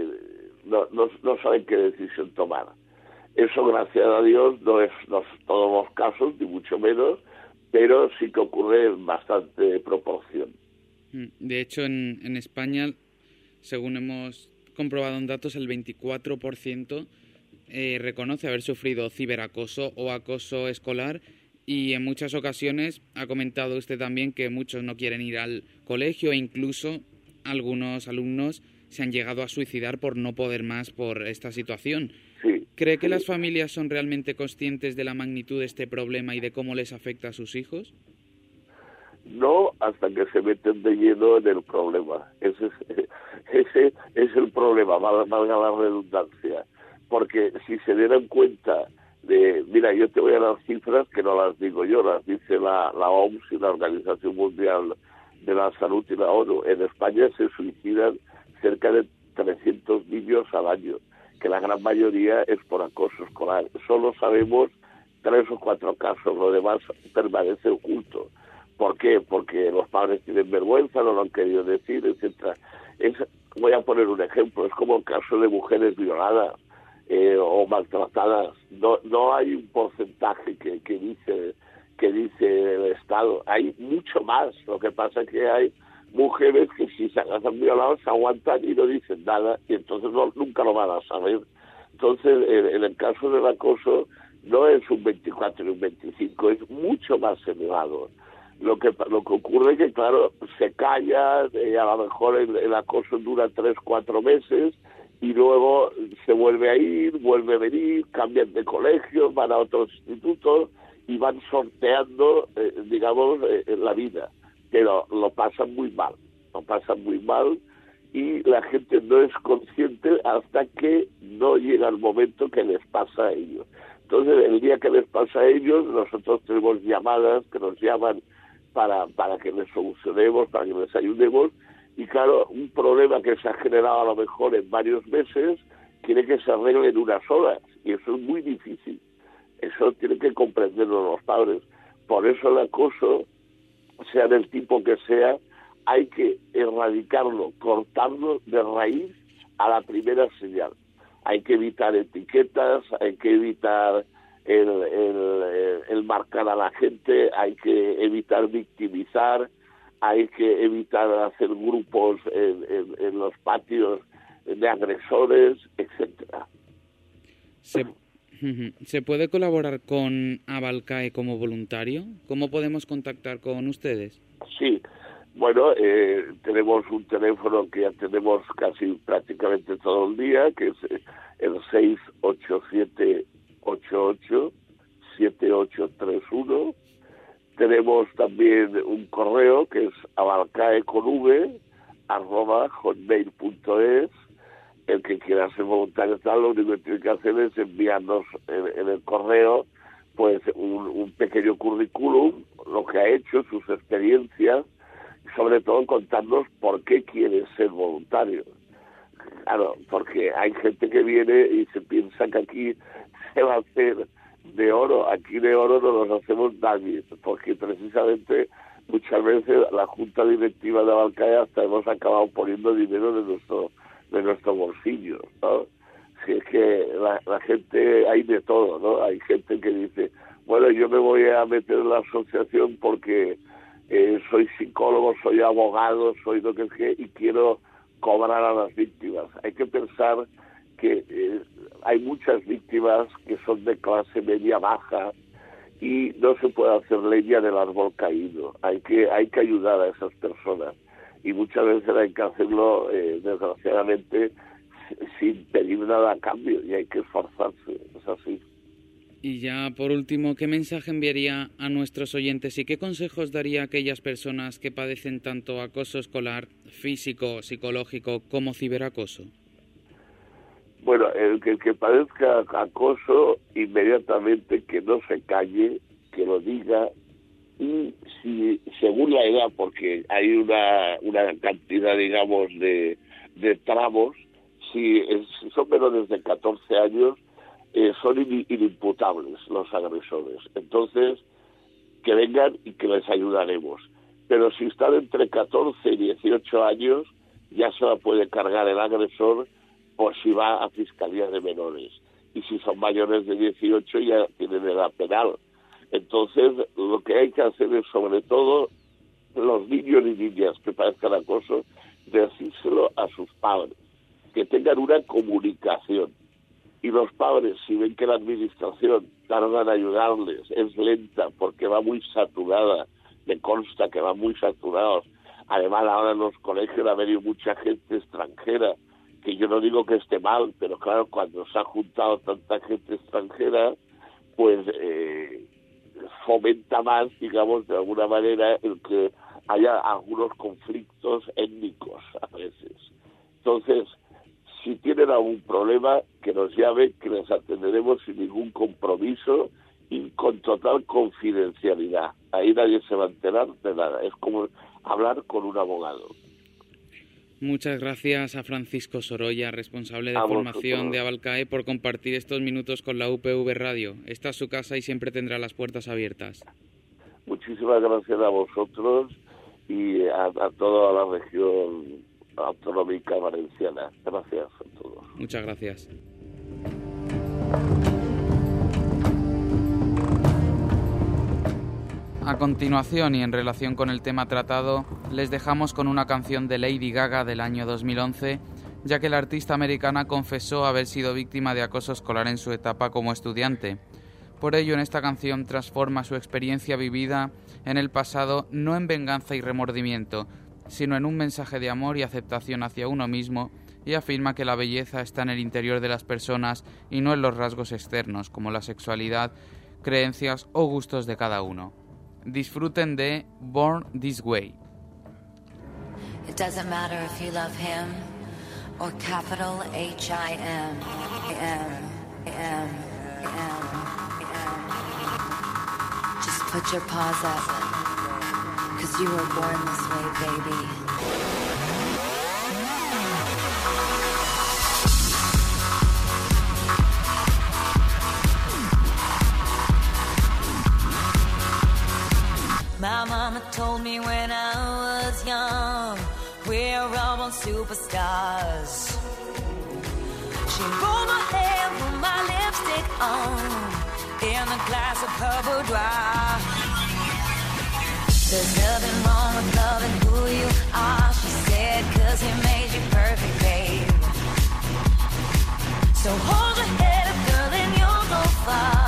no saben qué decisión tomar. Eso, gracias a Dios, no es todos los casos, ni mucho menos, pero sí que ocurre en bastante proporción. De hecho, en España, según hemos comprobado en datos, el 24% reconoce haber sufrido ciberacoso o acoso escolar, y en muchas ocasiones ha comentado usted también que muchos no quieren ir al colegio, e incluso algunos alumnos se han llegado a suicidar por no poder más por esta situación. Sí, ¿Cree que las familias son realmente conscientes de la magnitud de este problema y de cómo les afecta a sus hijos? No, hasta que se meten de lleno en el problema. Ese es el problema, valga la redundancia. Porque si se dieran cuenta de, mira, yo te voy a dar cifras que no las digo yo, las dice la OMS y la Organización Mundial de la Salud y la ONU. En España se suicidan cerca de 300 niños al año, que la gran mayoría es por acoso escolar. Solo sabemos 3 o 4 casos, lo demás permanece oculto. ¿Por qué? Porque los padres tienen vergüenza, no lo han querido decir, etcétera. Voy a poner un ejemplo, es como el caso de mujeres violadas o maltratadas. No hay un porcentaje que dice el Estado. Hay mucho más. Lo que pasa es que hay mujeres que si se han violado se aguantan y no dicen nada, y entonces nunca lo van a saber. Entonces, en el caso del acoso, no es un 24 y un 25, es mucho más elevado. Lo que ocurre es que, claro, se calla, a lo mejor el acoso dura 3-4 meses, y luego se vuelve a ir, vuelve a venir, cambian de colegio, van a otros institutos y van sorteando, digamos, la vida. Pero lo pasan muy mal. lo pasan muy mal y la gente no es consciente hasta que no llega el momento que les pasa a ellos. Entonces, el día que les pasa a ellos, nosotros tenemos llamadas que nos llaman para que les solucionemos, para que les ayudemos, y claro, un problema que se ha generado a lo mejor en varios meses quiere que se arregle en unas horas, y eso es muy difícil. Eso tienen que comprenderlo los padres. Por eso el acoso, sea del tipo que sea, hay que erradicarlo, cortarlo de raíz a la primera señal. Hay que evitar etiquetas, hay que evitar el marcar a la gente, hay que evitar victimizar, hay que evitar hacer grupos en los patios de agresores, etcétera. ¿Se puede colaborar con Abalcae como voluntario? ¿Cómo podemos contactar con ustedes? Sí, bueno, tenemos un teléfono que ya tenemos casi prácticamente todo el día, que es el 687-88-7831. Tenemos también un correo que es abalcae@hotmail.es. El que quiera ser voluntario tal, lo único que tiene que hacer es enviarnos en el correo pues un pequeño currículum, lo que ha hecho, sus experiencias, y sobre todo contarnos por qué quiere ser voluntario. Claro, porque hay gente que viene y se piensa que aquí se va a hacer de oro. Aquí de oro no nos hacemos nadie, porque precisamente muchas veces la junta directiva de Abalcae hasta hemos acabado poniendo dinero de nuestro bolsillo, ¿no? Si es que la gente, hay de todo, ¿no? Hay gente que dice, bueno, yo me voy a meter en la asociación porque soy psicólogo, soy abogado, soy lo que es y quiero cobrar a las víctimas. Hay que pensar que hay muchas víctimas que son de clase media baja y no se puede hacer leña del árbol caído. Hay que ayudar a esas personas y muchas veces hay que hacerlo, desgraciadamente, sin pedir nada a cambio, y hay que esforzarse, es así. Y ya por último, ¿qué mensaje enviaría a nuestros oyentes y qué consejos daría a aquellas personas que padecen tanto acoso escolar, físico, psicológico, como ciberacoso? Bueno, el que padezca acoso, inmediatamente que no se calle, que lo diga, y si según la edad, porque hay una cantidad, digamos, de tramos, si son menores de 14 años, son inimputables los agresores. Entonces, que vengan y que les ayudaremos. Pero si están entre 14 y 18 años, ya se la puede cargar el agresor o si va a Fiscalía de Menores. Y si son mayores de 18 ya tienen edad penal. Entonces, lo que hay que hacer es, sobre todo, los niños y niñas que padezcan acoso, decírselo a sus padres, que tengan una comunicación. Y los padres, si ven que la administración tarda en ayudarles, es lenta porque va muy saturada, me consta que va muy saturados. Además, ahora en los colegios ha venido mucha gente extranjera, que yo no digo que esté mal, pero claro, cuando se ha juntado tanta gente extranjera, pues fomenta más, digamos, de alguna manera, el que haya algunos conflictos étnicos a veces. Entonces, si tienen algún problema, que nos llamen, que les atenderemos sin ningún compromiso y con total confidencialidad. Ahí nadie se va a enterar de nada. Es como hablar con un abogado. Muchas gracias a Francisco Sorolla, responsable de formación de Abalcae, por compartir estos minutos con la UPV Radio. Esta es su casa y siempre tendrá las puertas abiertas. Muchísimas gracias a vosotros y a toda la región autonómica valenciana. Gracias a todos. Muchas gracias. A continuación, y en relación con el tema tratado, les dejamos con una canción de Lady Gaga del año 2011, ya que la artista americana confesó haber sido víctima de acoso escolar en su etapa como estudiante. Por ello, en esta canción transforma su experiencia vivida en el pasado no en venganza y remordimiento, sino en un mensaje de amor y aceptación hacia uno mismo, y afirma que la belleza está en el interior de las personas y no en los rasgos externos, como la sexualidad, creencias o gustos de cada uno. Disfruten de Born This Way. It doesn't matter if you love him or capital H-I-M. Just put your paws up, 'cause you were born this way, baby. My mama told me when I was young, we're all born superstars. She rolled my hair, put my lipstick on, in a glass of her boudoir. There's nothing wrong with loving who you are, she said, 'cause he made you perfect, babe. So hold your head up, girl, and you'll go far.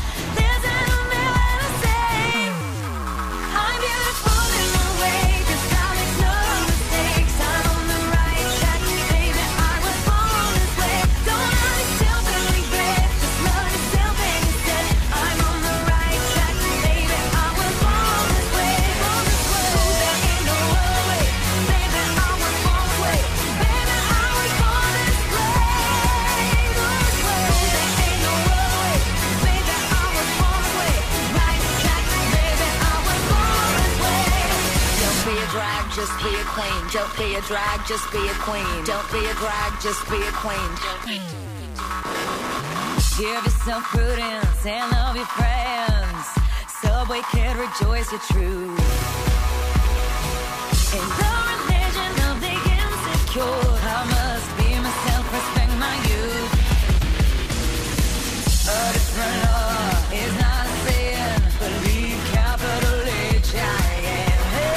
Just be a queen. Don't be a drag, just be a queen. Don't be a drag, just be a queen. Give yourself prudence and love your friends. Subway kid, rejoice your truth. In the religion of the insecure, I must be myself, respect my youth. A different law is not a sin. Believe capital H-I-M.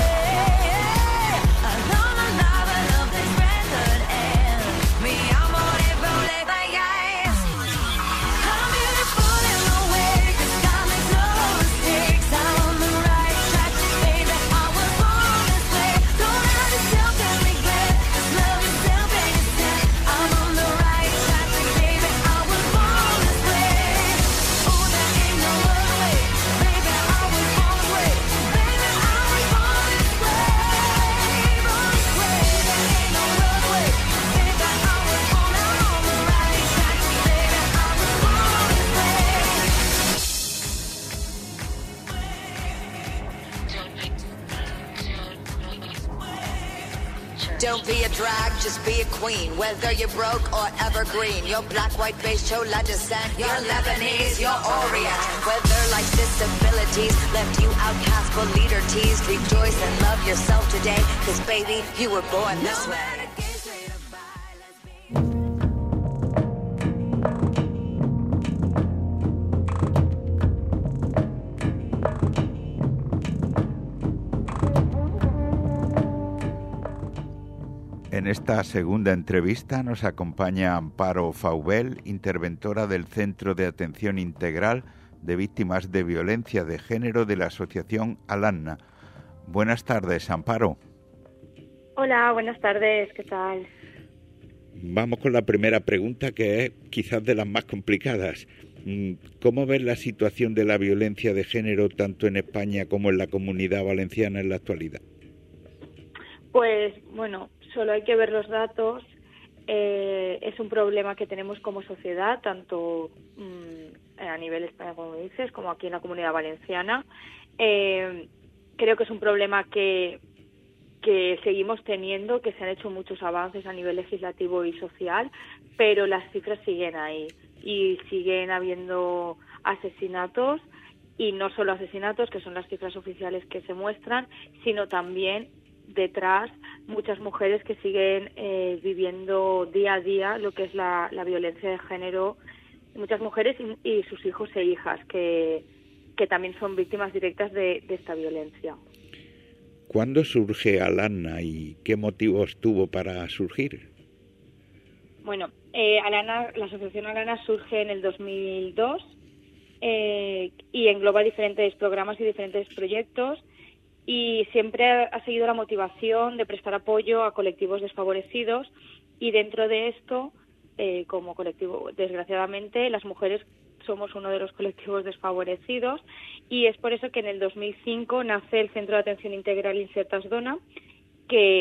Don't be a drag, just be a queen. Whether you're broke or evergreen, you're black, white, beige, chola descent, you're Lebanese, you're Orient. Whether life's disabilities left you outcast but leader teased, rejoice and love yourself today, 'cause baby, you were born this way. En esta segunda entrevista nos acompaña Amparo Faubel, interventora del Centro de Atención Integral de Víctimas de Violencia de Género de la Asociación Alanna. Buenas tardes, Amparo. Hola, buenas tardes, ¿qué tal? Vamos con la primera pregunta, que es quizás de las más complicadas. ¿Cómo ves la situación de la violencia de género tanto en España como en la Comunidad Valenciana en la actualidad? Pues, bueno, solo hay que ver los datos. Es un problema que tenemos como sociedad, tanto a nivel España, como dices, como aquí en la Comunidad Valenciana. Creo que es un problema que seguimos teniendo, que se han hecho muchos avances a nivel legislativo y social, pero las cifras siguen ahí y siguen habiendo asesinatos, y no solo asesinatos, que son las cifras oficiales que se muestran, sino también detrás muchas mujeres que siguen viviendo día a día lo que es la violencia de género, muchas mujeres y sus hijos e hijas que también son víctimas directas de esta violencia. ¿Cuándo surge Alanna y qué motivos tuvo para surgir? Bueno, la asociación Alanna surge en el 2002 y engloba diferentes programas y diferentes proyectos, y siempre ha seguido la motivación de prestar apoyo a colectivos desfavorecidos, y dentro de esto, como colectivo, desgraciadamente, las mujeres somos uno de los colectivos desfavorecidos, y es por eso que en el 2005 nace el Centro de Atención Integral Insertas Dona, que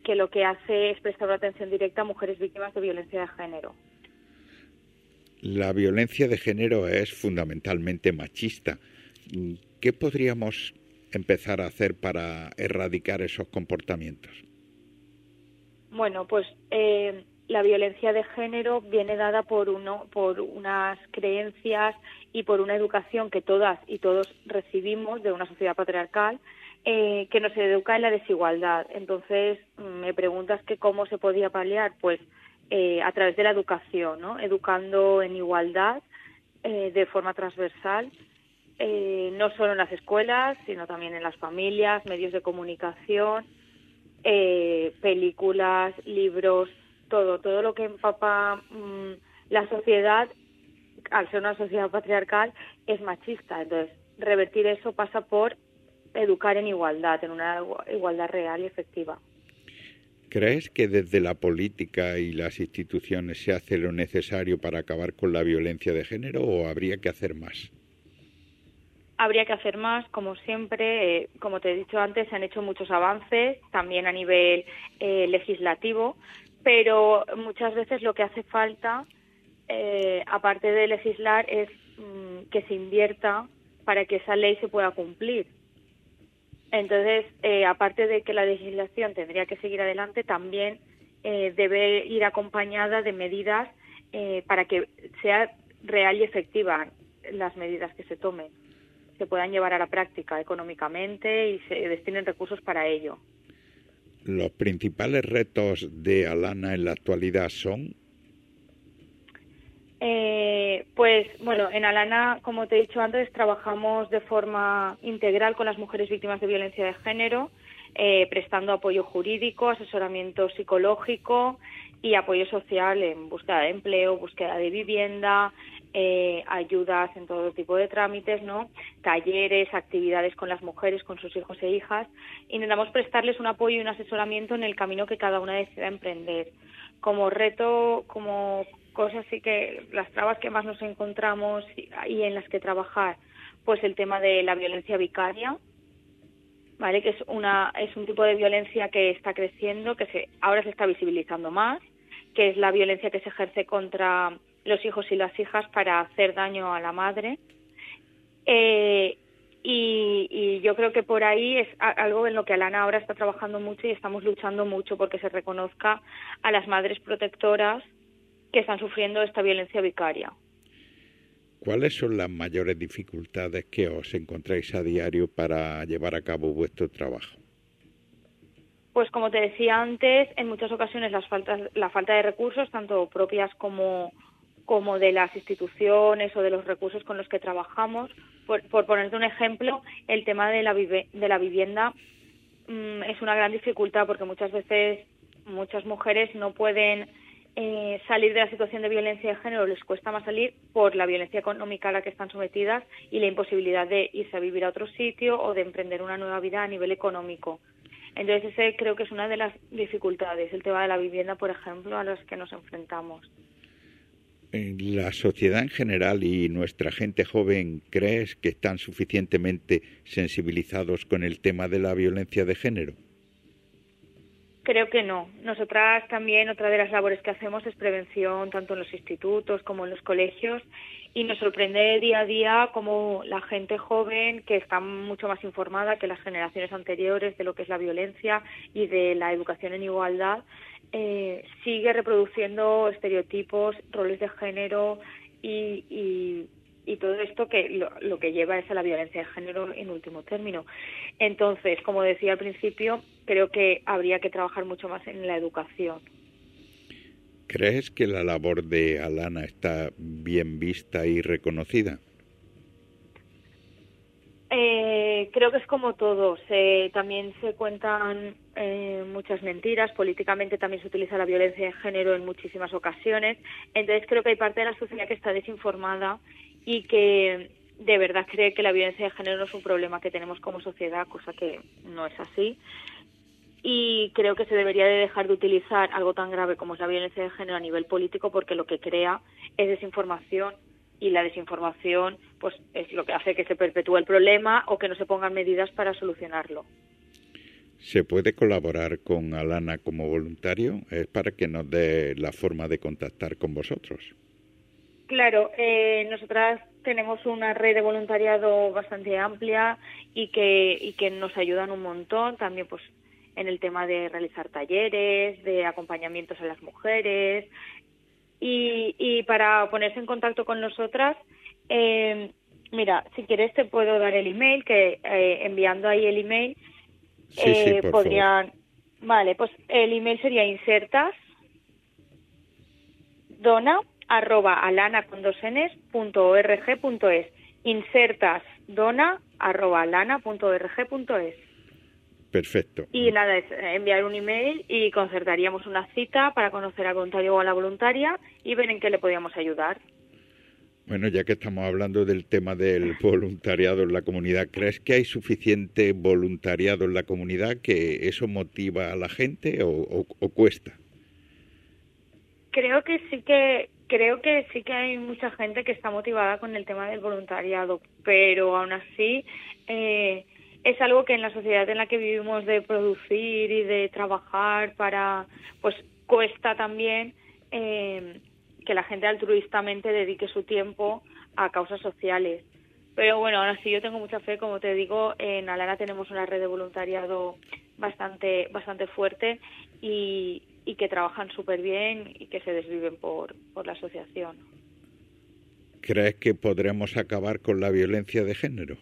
que lo que hace es prestar una atención directa a mujeres víctimas de violencia de género. La violencia de género es fundamentalmente machista. ¿Qué podríamos empezar a hacer para erradicar esos comportamientos? Bueno, pues la violencia de género viene dada por unas creencias y por una educación que todas y todos recibimos de una sociedad patriarcal, que nos educa en la desigualdad. Entonces, me preguntas que cómo se podía paliar, pues a través de la educación, ¿no? Educando en igualdad de forma transversal, no solo en las escuelas, sino también en las familias, medios de comunicación, películas, libros, todo lo que empapa la sociedad, al ser una sociedad patriarcal, es machista. Entonces, revertir eso pasa por educar en igualdad, en una igualdad real y efectiva. ¿Crees que desde la política y las instituciones se hace lo necesario para acabar con la violencia de género o habría que hacer más? Habría que hacer más, como siempre. Como te he dicho antes, se han hecho muchos avances, también a nivel legislativo, pero muchas veces lo que hace falta, aparte de legislar, es que se invierta para que esa ley se pueda cumplir. Entonces, aparte de que la legislación tendría que seguir adelante, también debe ir acompañada de medidas para que sea real y efectiva las medidas que se tomen, se puedan llevar a la práctica económicamente y se destinen recursos para ello. ¿Los principales retos de Alana en la actualidad son? Pues bueno, en Alana, como te he dicho antes, trabajamos de forma integral con las mujeres víctimas de violencia de género, prestando apoyo jurídico, asesoramiento psicológico y apoyo social en búsqueda de empleo, búsqueda de vivienda, ayudas en todo tipo de trámites, ¿no? Talleres, actividades con las mujeres, con sus hijos e hijas. Intentamos prestarles un apoyo y un asesoramiento en el camino que cada una decida emprender. Como reto, como cosas sí que las trabas que más nos encontramos y en las que trabajar, pues el tema de la violencia vicaria, ¿vale? Que es un tipo de violencia que está creciendo, que ahora se está visibilizando más, que es la violencia que se ejerce contra los hijos y las hijas para hacer daño a la madre. Y yo creo que por ahí es algo en lo que Alana ahora está trabajando mucho y estamos luchando mucho porque se reconozca a las madres protectoras que están sufriendo esta violencia vicaria. ¿Cuáles son las mayores dificultades que os encontráis a diario para llevar a cabo vuestro trabajo? Pues como te decía antes, en muchas ocasiones la falta de recursos, tanto propias como de las instituciones o de los recursos con los que trabajamos. Por ponerte un ejemplo, el tema de la vivienda es una gran dificultad porque muchas veces muchas mujeres no pueden salir de la situación de violencia de género, les cuesta más salir por la violencia económica a la que están sometidas y la imposibilidad de irse a vivir a otro sitio o de emprender una nueva vida a nivel económico. Entonces ese creo que es una de las dificultades, el tema de la vivienda, por ejemplo, a las que nos enfrentamos. ¿La sociedad en general y nuestra gente joven crees que están suficientemente sensibilizados con el tema de la violencia de género? Creo que no. Nosotras también, otra de las labores que hacemos es prevención tanto en los institutos como en los colegios y nos sorprende día a día cómo la gente joven, que está mucho más informada que las generaciones anteriores de lo que es la violencia y de la educación en igualdad, sigue reproduciendo estereotipos, roles de género y todo esto que lo que lleva es a la violencia de género en último término. Entonces, como decía al principio, creo que habría que trabajar mucho más en la educación. ¿Crees que la labor de Alana está bien vista y reconocida? Creo que es como todo. También se cuentan muchas mentiras. Políticamente también se utiliza la violencia de género en muchísimas ocasiones. Entonces creo que hay parte de la sociedad que está desinformada y que de verdad cree que la violencia de género no es un problema que tenemos como sociedad, cosa que no es así. Y creo que se debería de dejar de utilizar algo tan grave como es la violencia de género a nivel político porque lo que crea es desinformación y la desinformación pues es lo que hace que se perpetúe el problema o que no se pongan medidas para solucionarlo. ¿Se puede colaborar con Alana como voluntario? Es para que nos dé la forma de contactar con vosotros. Claro, nosotras tenemos una red de voluntariado bastante amplia y que nos ayudan un montón, también pues en el tema de realizar talleres, de acompañamientos a las mujeres y para ponerse en contacto con nosotras, mira, si quieres te puedo dar el email, que enviando ahí el email sí, por podrían... favor. Vale, pues el email sería insertasdona@alana.org.es. insertasdona@alana.org.es. Perfecto. Y nada, es enviar un email y concertaríamos una cita para conocer al voluntario o a la voluntaria y ver en qué le podíamos ayudar. Bueno, ya que estamos hablando del tema del voluntariado en la comunidad, ¿crees que hay suficiente voluntariado en la comunidad, que eso motiva a la gente o cuesta? Creo que sí que hay mucha gente que está motivada con el tema del voluntariado, pero aún así es algo que en la sociedad en la que vivimos de producir y de trabajar pues cuesta también que la gente altruistamente dedique su tiempo a causas sociales. Pero bueno, aún así yo tengo mucha fe, como te digo, en Alana tenemos una red de voluntariado bastante fuerte y que trabajan súper bien y que se desviven por la asociación. ¿Crees que podremos acabar con la violencia de género?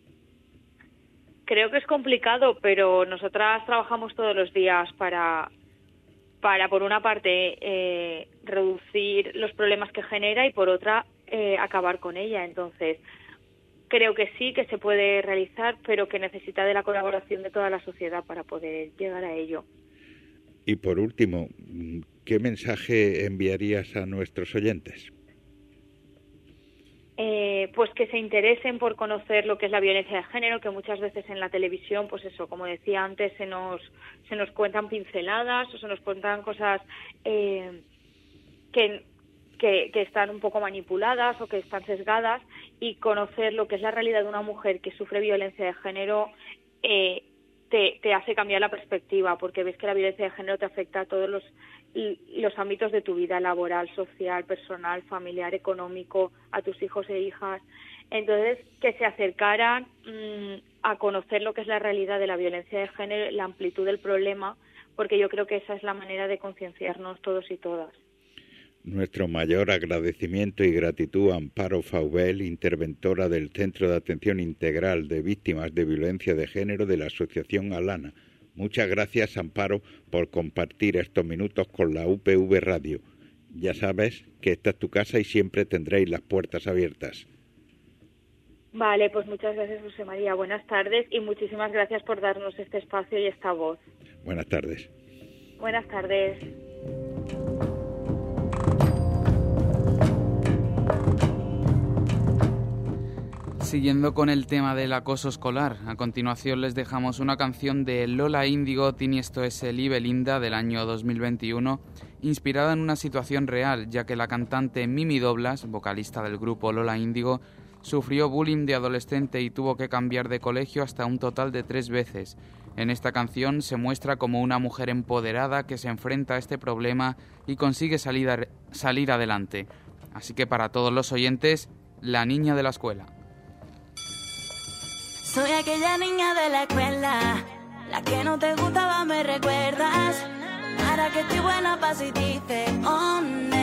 Creo que es complicado, pero nosotras trabajamos todos los días para por una parte, reducir los problemas que genera y por otra, acabar con ella. Entonces, creo que sí, que se puede realizar, pero que necesita de la colaboración de toda la sociedad para poder llegar a ello. Y por último, ¿qué mensaje enviarías a nuestros oyentes? Pues que se interesen por conocer lo que es la violencia de género, que muchas veces en la televisión, pues eso, como decía antes, se nos cuentan pinceladas o se nos cuentan cosas que están un poco manipuladas o que están sesgadas, y conocer lo que es la realidad de una mujer que sufre violencia de género te hace cambiar la perspectiva, porque ves que la violencia de género te afecta a todos los ámbitos de tu vida laboral, social, personal, familiar, económico, a tus hijos e hijas. Entonces, que se acercaran a conocer lo que es la realidad de la violencia de género, la amplitud del problema, porque yo creo que esa es la manera de concienciarnos todos y todas. Nuestro mayor agradecimiento y gratitud a Amparo Faubel, interventora del Centro de Atención Integral de Víctimas de Violencia de Género de la Asociación Alana. Muchas gracias, Amparo, por compartir estos minutos con la UPV Radio. Ya sabes que esta es tu casa y siempre tendréis las puertas abiertas. Vale, pues muchas gracias, José María. Buenas tardes y muchísimas gracias por darnos este espacio y esta voz. Buenas tardes. Buenas tardes. Siguiendo con el tema del acoso escolar, a continuación les dejamos una canción de Lola Índigo, Tini esto es el y Belinda, del año 2021, inspirada en una situación real, ya que la cantante Mimi Doblas, vocalista del grupo Lola Índigo, sufrió bullying de adolescente y tuvo que cambiar de colegio hasta un total de 3 veces. En esta canción se muestra como una mujer empoderada que se enfrenta a este problema y consigue salir adelante. Así que para todos los oyentes, la niña de la escuela. Soy aquella niña de la escuela, la que no te gustaba, me recuerdas. Ahora que estoy buena pa' si dices, oh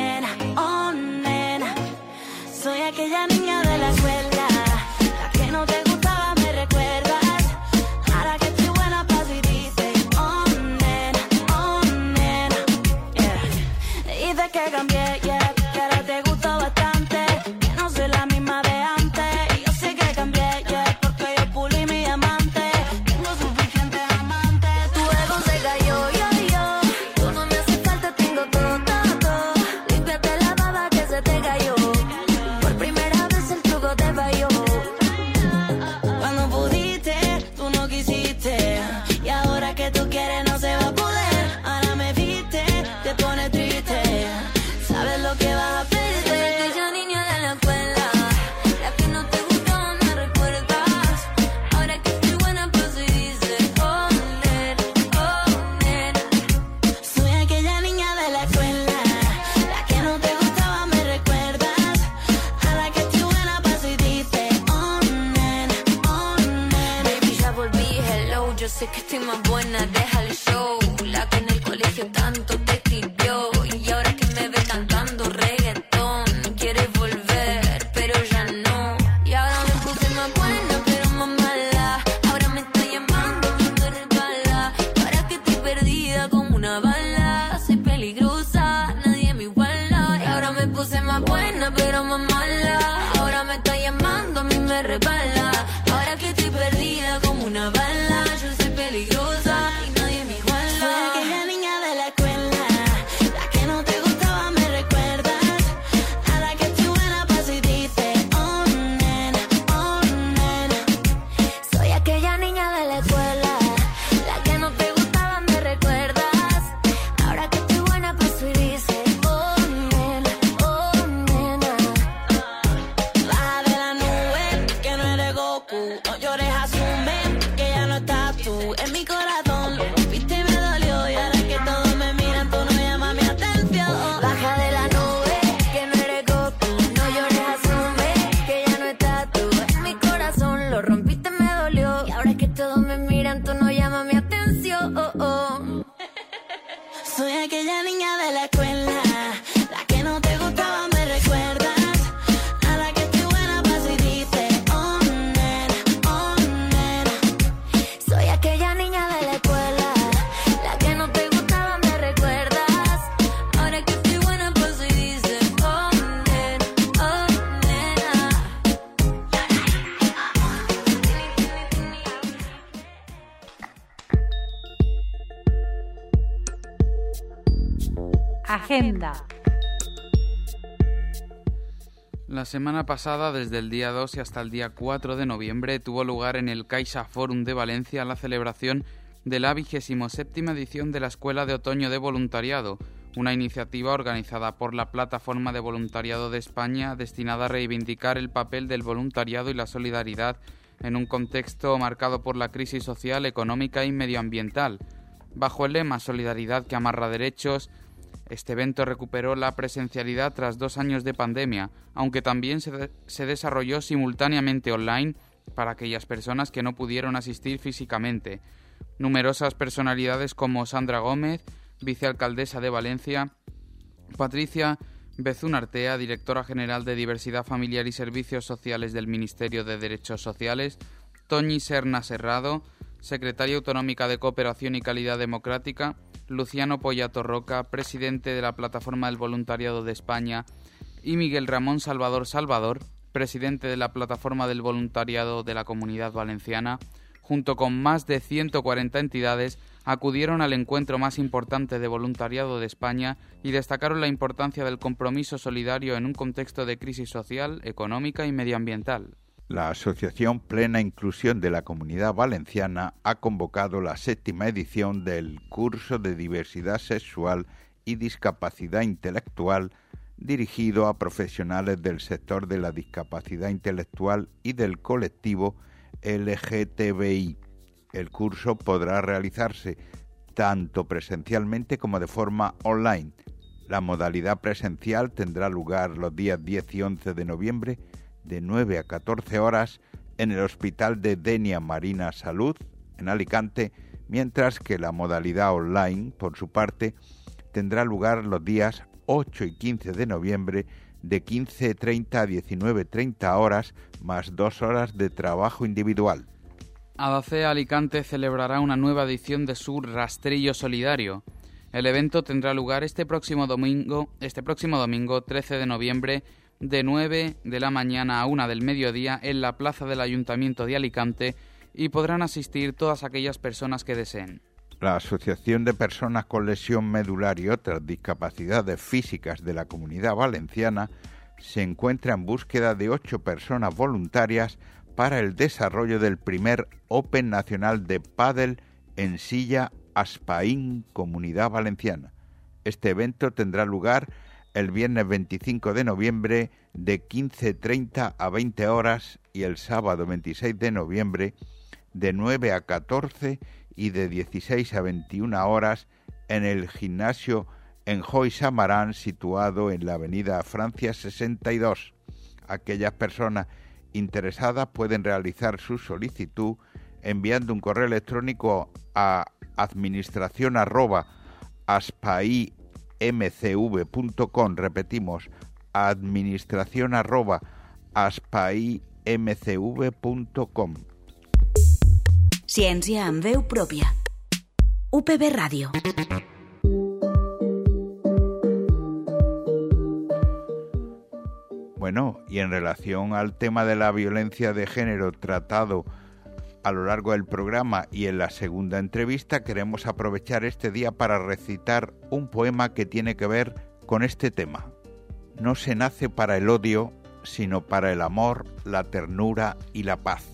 nena. Soy aquella niña de la escuela, la que no te gustaba, me recuerdas. Ahora que estoy buena pa' si dices, oh nena, yeah. Dices que cambié, yeah, que ahora te gusto bastante, que no soy la misma de antes. Y yo sé que cambié, yeah, pulí mi amante, tengo suficiente amante. Tu ego se cayó, yo, tú no me hace falta, tengo todo. Límpiate la baba que se te cayó, por primera vez el truco te falló. yo sé que estoy más buena, deja el show. La que en el colegio tanto te escribió y ahora que me ve cantando reggaetón, quiere volver, pero ya no. Y ahora me puse más buena, pero más mala. Ahora me está llamando, me resbala. Ahora que estoy perdida como una bala, soy peligrosa, nadie me iguala. Y ahora me puse más buena, pero más mala. Ahora me está llamando, a mí me resbala. Ahora que estoy perdida como una bala, yo soy peligrosa y nadie me iguala. Soy aquella niña de la escuela, la que no te gustaba, me recuerdas. Ahora que estoy buena paso y dice, oh nena, oh nena. Soy aquella niña de la escuela, la que no te gustaba, me recuerdas. Ahora que estoy buena paso y dice, oh nena, oh nena. Baja de la nube, que no eres Goku. No llores, asume que ya no estás tú en mi corazón. Lo rompiste y me dolió, y ahora que todos me miran, tú no llamas mi atención. Baja de la nube, que no eres Goku. No llores, asume que ya no estás tú en mi corazón. Lo rompiste, me dolió, y ahora que todos me miran, tú no llamas mi atención. Soy aquella niña de la escuela, la que no te gustaba, me recuerdas. Ahora que estoy buena paso y dice, oh nena, oh nena. Soy aquella niña de la escuela, la que no te gustaba, me recuerdas. Ahora que estoy buena paso y dice, oh nena, oh nena. Agenda. La semana pasada, desde el día 2 y hasta el día 4 de noviembre, tuvo lugar en el Caixa Forum de Valencia la celebración de la 27ª edición de la Escuela de Otoño de Voluntariado, una iniciativa organizada por la Plataforma de Voluntariado de España destinada a reivindicar el papel del voluntariado y la solidaridad en un contexto marcado por la crisis social, económica y medioambiental. Bajo el lema Solidaridad que amarra derechos, este evento recuperó la presencialidad tras 2 años de pandemia, aunque también se desarrolló simultáneamente online para aquellas personas que no pudieron asistir físicamente. Numerosas personalidades como Sandra Gómez, vicealcaldesa de Valencia, Patricia Bezún Artea, directora general de Diversidad Familiar y Servicios Sociales del Ministerio de Derechos Sociales, Toñi Serna Serrado, secretaria autonómica de Cooperación y Calidad Democrática, Luciano Pollato Roca, presidente de la Plataforma del Voluntariado de España, y Miguel Ramón Salvador Salvador, presidente de la Plataforma del Voluntariado de la Comunidad Valenciana, junto con más de 140 entidades, acudieron al encuentro más importante de voluntariado de España y destacaron la importancia del compromiso solidario en un contexto de crisis social, económica y medioambiental. La Asociación Plena Inclusión de la Comunidad Valenciana ha convocado la 7ª edición del curso de diversidad sexual y discapacidad intelectual dirigido a profesionales del sector de la discapacidad intelectual y del colectivo LGTBI. El curso podrá realizarse tanto presencialmente como de forma online. La modalidad presencial tendrá lugar los días 10 y 11 de noviembre de 9 a 14 horas en el Hospital de Denia Marina Salud, en Alicante, mientras que la modalidad online, por su parte, tendrá lugar los días 8 y 15 de noviembre de 15:30 a 19:30 horas, más 2 horas de trabajo individual. ADACE Alicante celebrará una nueva edición de su Rastrillo Solidario. El evento tendrá lugar este próximo domingo 13 de noviembre, de 9 de la mañana a 1 del mediodía en la plaza del Ayuntamiento de Alicante, y podrán asistir todas aquellas personas que deseen. La Asociación de Personas con Lesión Medular y otras discapacidades físicas de la Comunidad Valenciana se encuentra en búsqueda de 8 personas voluntarias para el desarrollo del primer Open Nacional de Pádel en Silla Aspaín, Comunidad Valenciana. Este evento tendrá lugar el viernes 25 de noviembre de 15:30 a 20 horas y el sábado 26 de noviembre de 9 a 14 y de 16 a 21 horas en el gimnasio Enjoy Samarán, situado en la avenida Francia 62. Aquellas personas interesadas pueden realizar su solicitud enviando un correo electrónico a administración@aspaimcv.com. Repetimos, administración@aspaimcv.com. Ciència amb veu pròpia. UPB Ràdio. Bueno, y en relación al tema de la violencia de género tratado a lo largo del programa y en la segunda entrevista, queremos aprovechar este día para recitar un poema que tiene que ver con este tema. No se nace para el odio, sino para el amor, la ternura y la paz.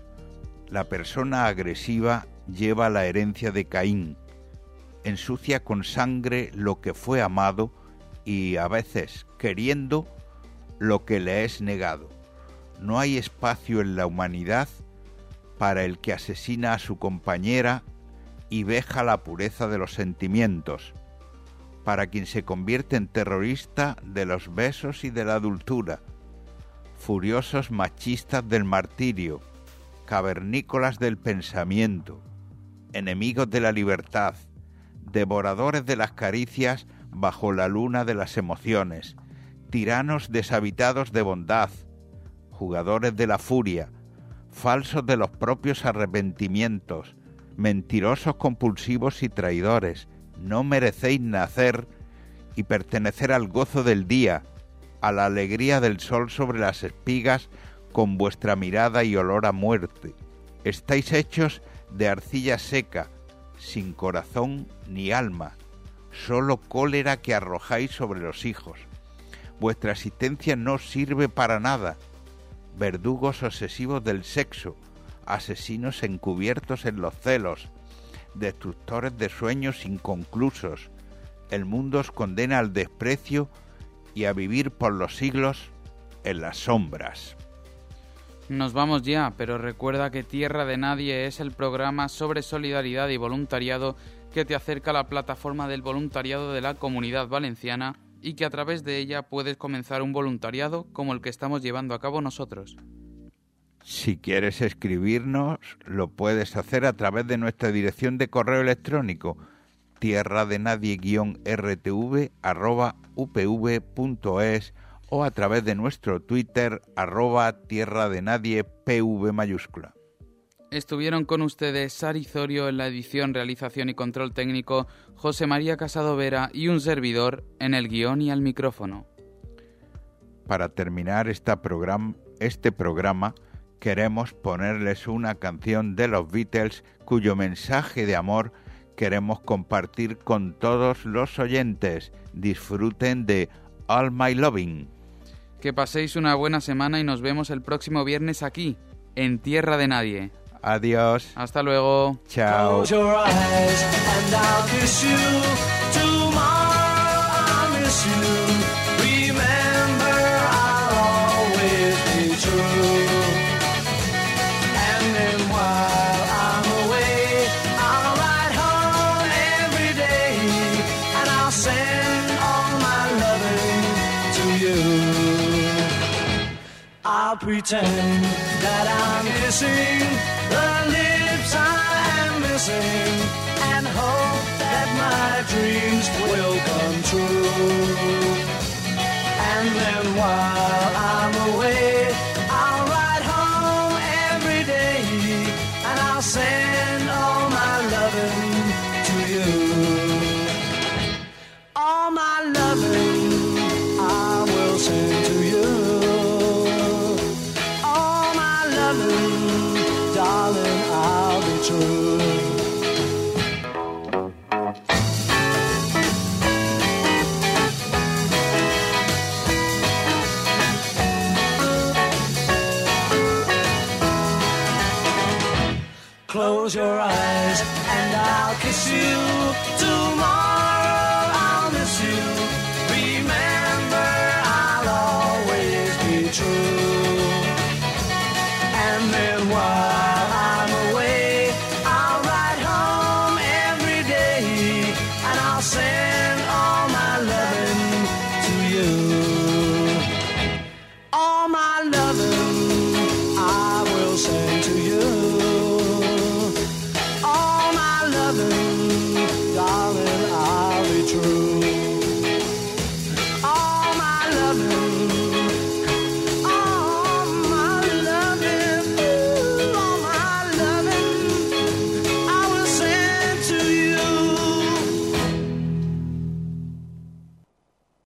La persona agresiva lleva la herencia de Caín, ensucia con sangre lo que fue amado y, a veces, queriendo lo que le es negado. No hay espacio en la humanidad para el que asesina a su compañera y veja la pureza de los sentimientos, para quien se convierte en terrorista de los besos y de la dulzura, furiosos machistas del martirio, cavernícolas del pensamiento, enemigos de la libertad, devoradores de las caricias bajo la luna de las emociones, tiranos deshabitados de bondad, jugadores de la furia, falsos de los propios arrepentimientos, mentirosos compulsivos y traidores, no merecéis nacer y pertenecer al gozo del día, a la alegría del sol sobre las espigas con vuestra mirada y olor a muerte. Estáis hechos de arcilla seca, sin corazón ni alma, solo cólera que arrojáis sobre los hijos. Vuestra existencia no sirve para nada. Verdugos obsesivos del sexo, asesinos encubiertos en los celos, destructores de sueños inconclusos. El mundo os condena al desprecio y a vivir por los siglos en las sombras. Nos vamos ya, pero recuerda que Tierra de Nadie es el programa sobre solidaridad y voluntariado que te acerca a la plataforma del voluntariado de la Comunidad Valenciana y que a través de ella puedes comenzar un voluntariado como el que estamos llevando a cabo nosotros. Si quieres escribirnos, lo puedes hacer a través de nuestra dirección de correo electrónico tierradenadie-rtv@upv.es o a través de nuestro Twitter @tierradenadie_pv mayúscula. Estuvieron con ustedes Sari Zorio en la edición, realización y control técnico, José María Casado Vera y un servidor en el guión y al micrófono. Para terminar este programa, queremos ponerles una canción de los Beatles cuyo mensaje de amor queremos compartir con todos los oyentes. Disfruten de All My Loving. Que paséis una buena semana y nos vemos el próximo viernes aquí, en Tierra de Nadie. Adiós. Hasta luego. Chao. Close your eyes and I'll kiss you. Tomorrow I'll miss you. Remember, I'll always be true. And then while I'm away, I'll ride home every day, and I'll send all my loving to you. I'll pretend that I'm kissing the lips I am missing, and hope that my dreams will come true. And then while I'm away, I'll ride home every day, and I'll send all my loving to you. All my loving I will send to you. All my loving, darling, I'll be true. Close your eyes and I'll kiss you tomorrow.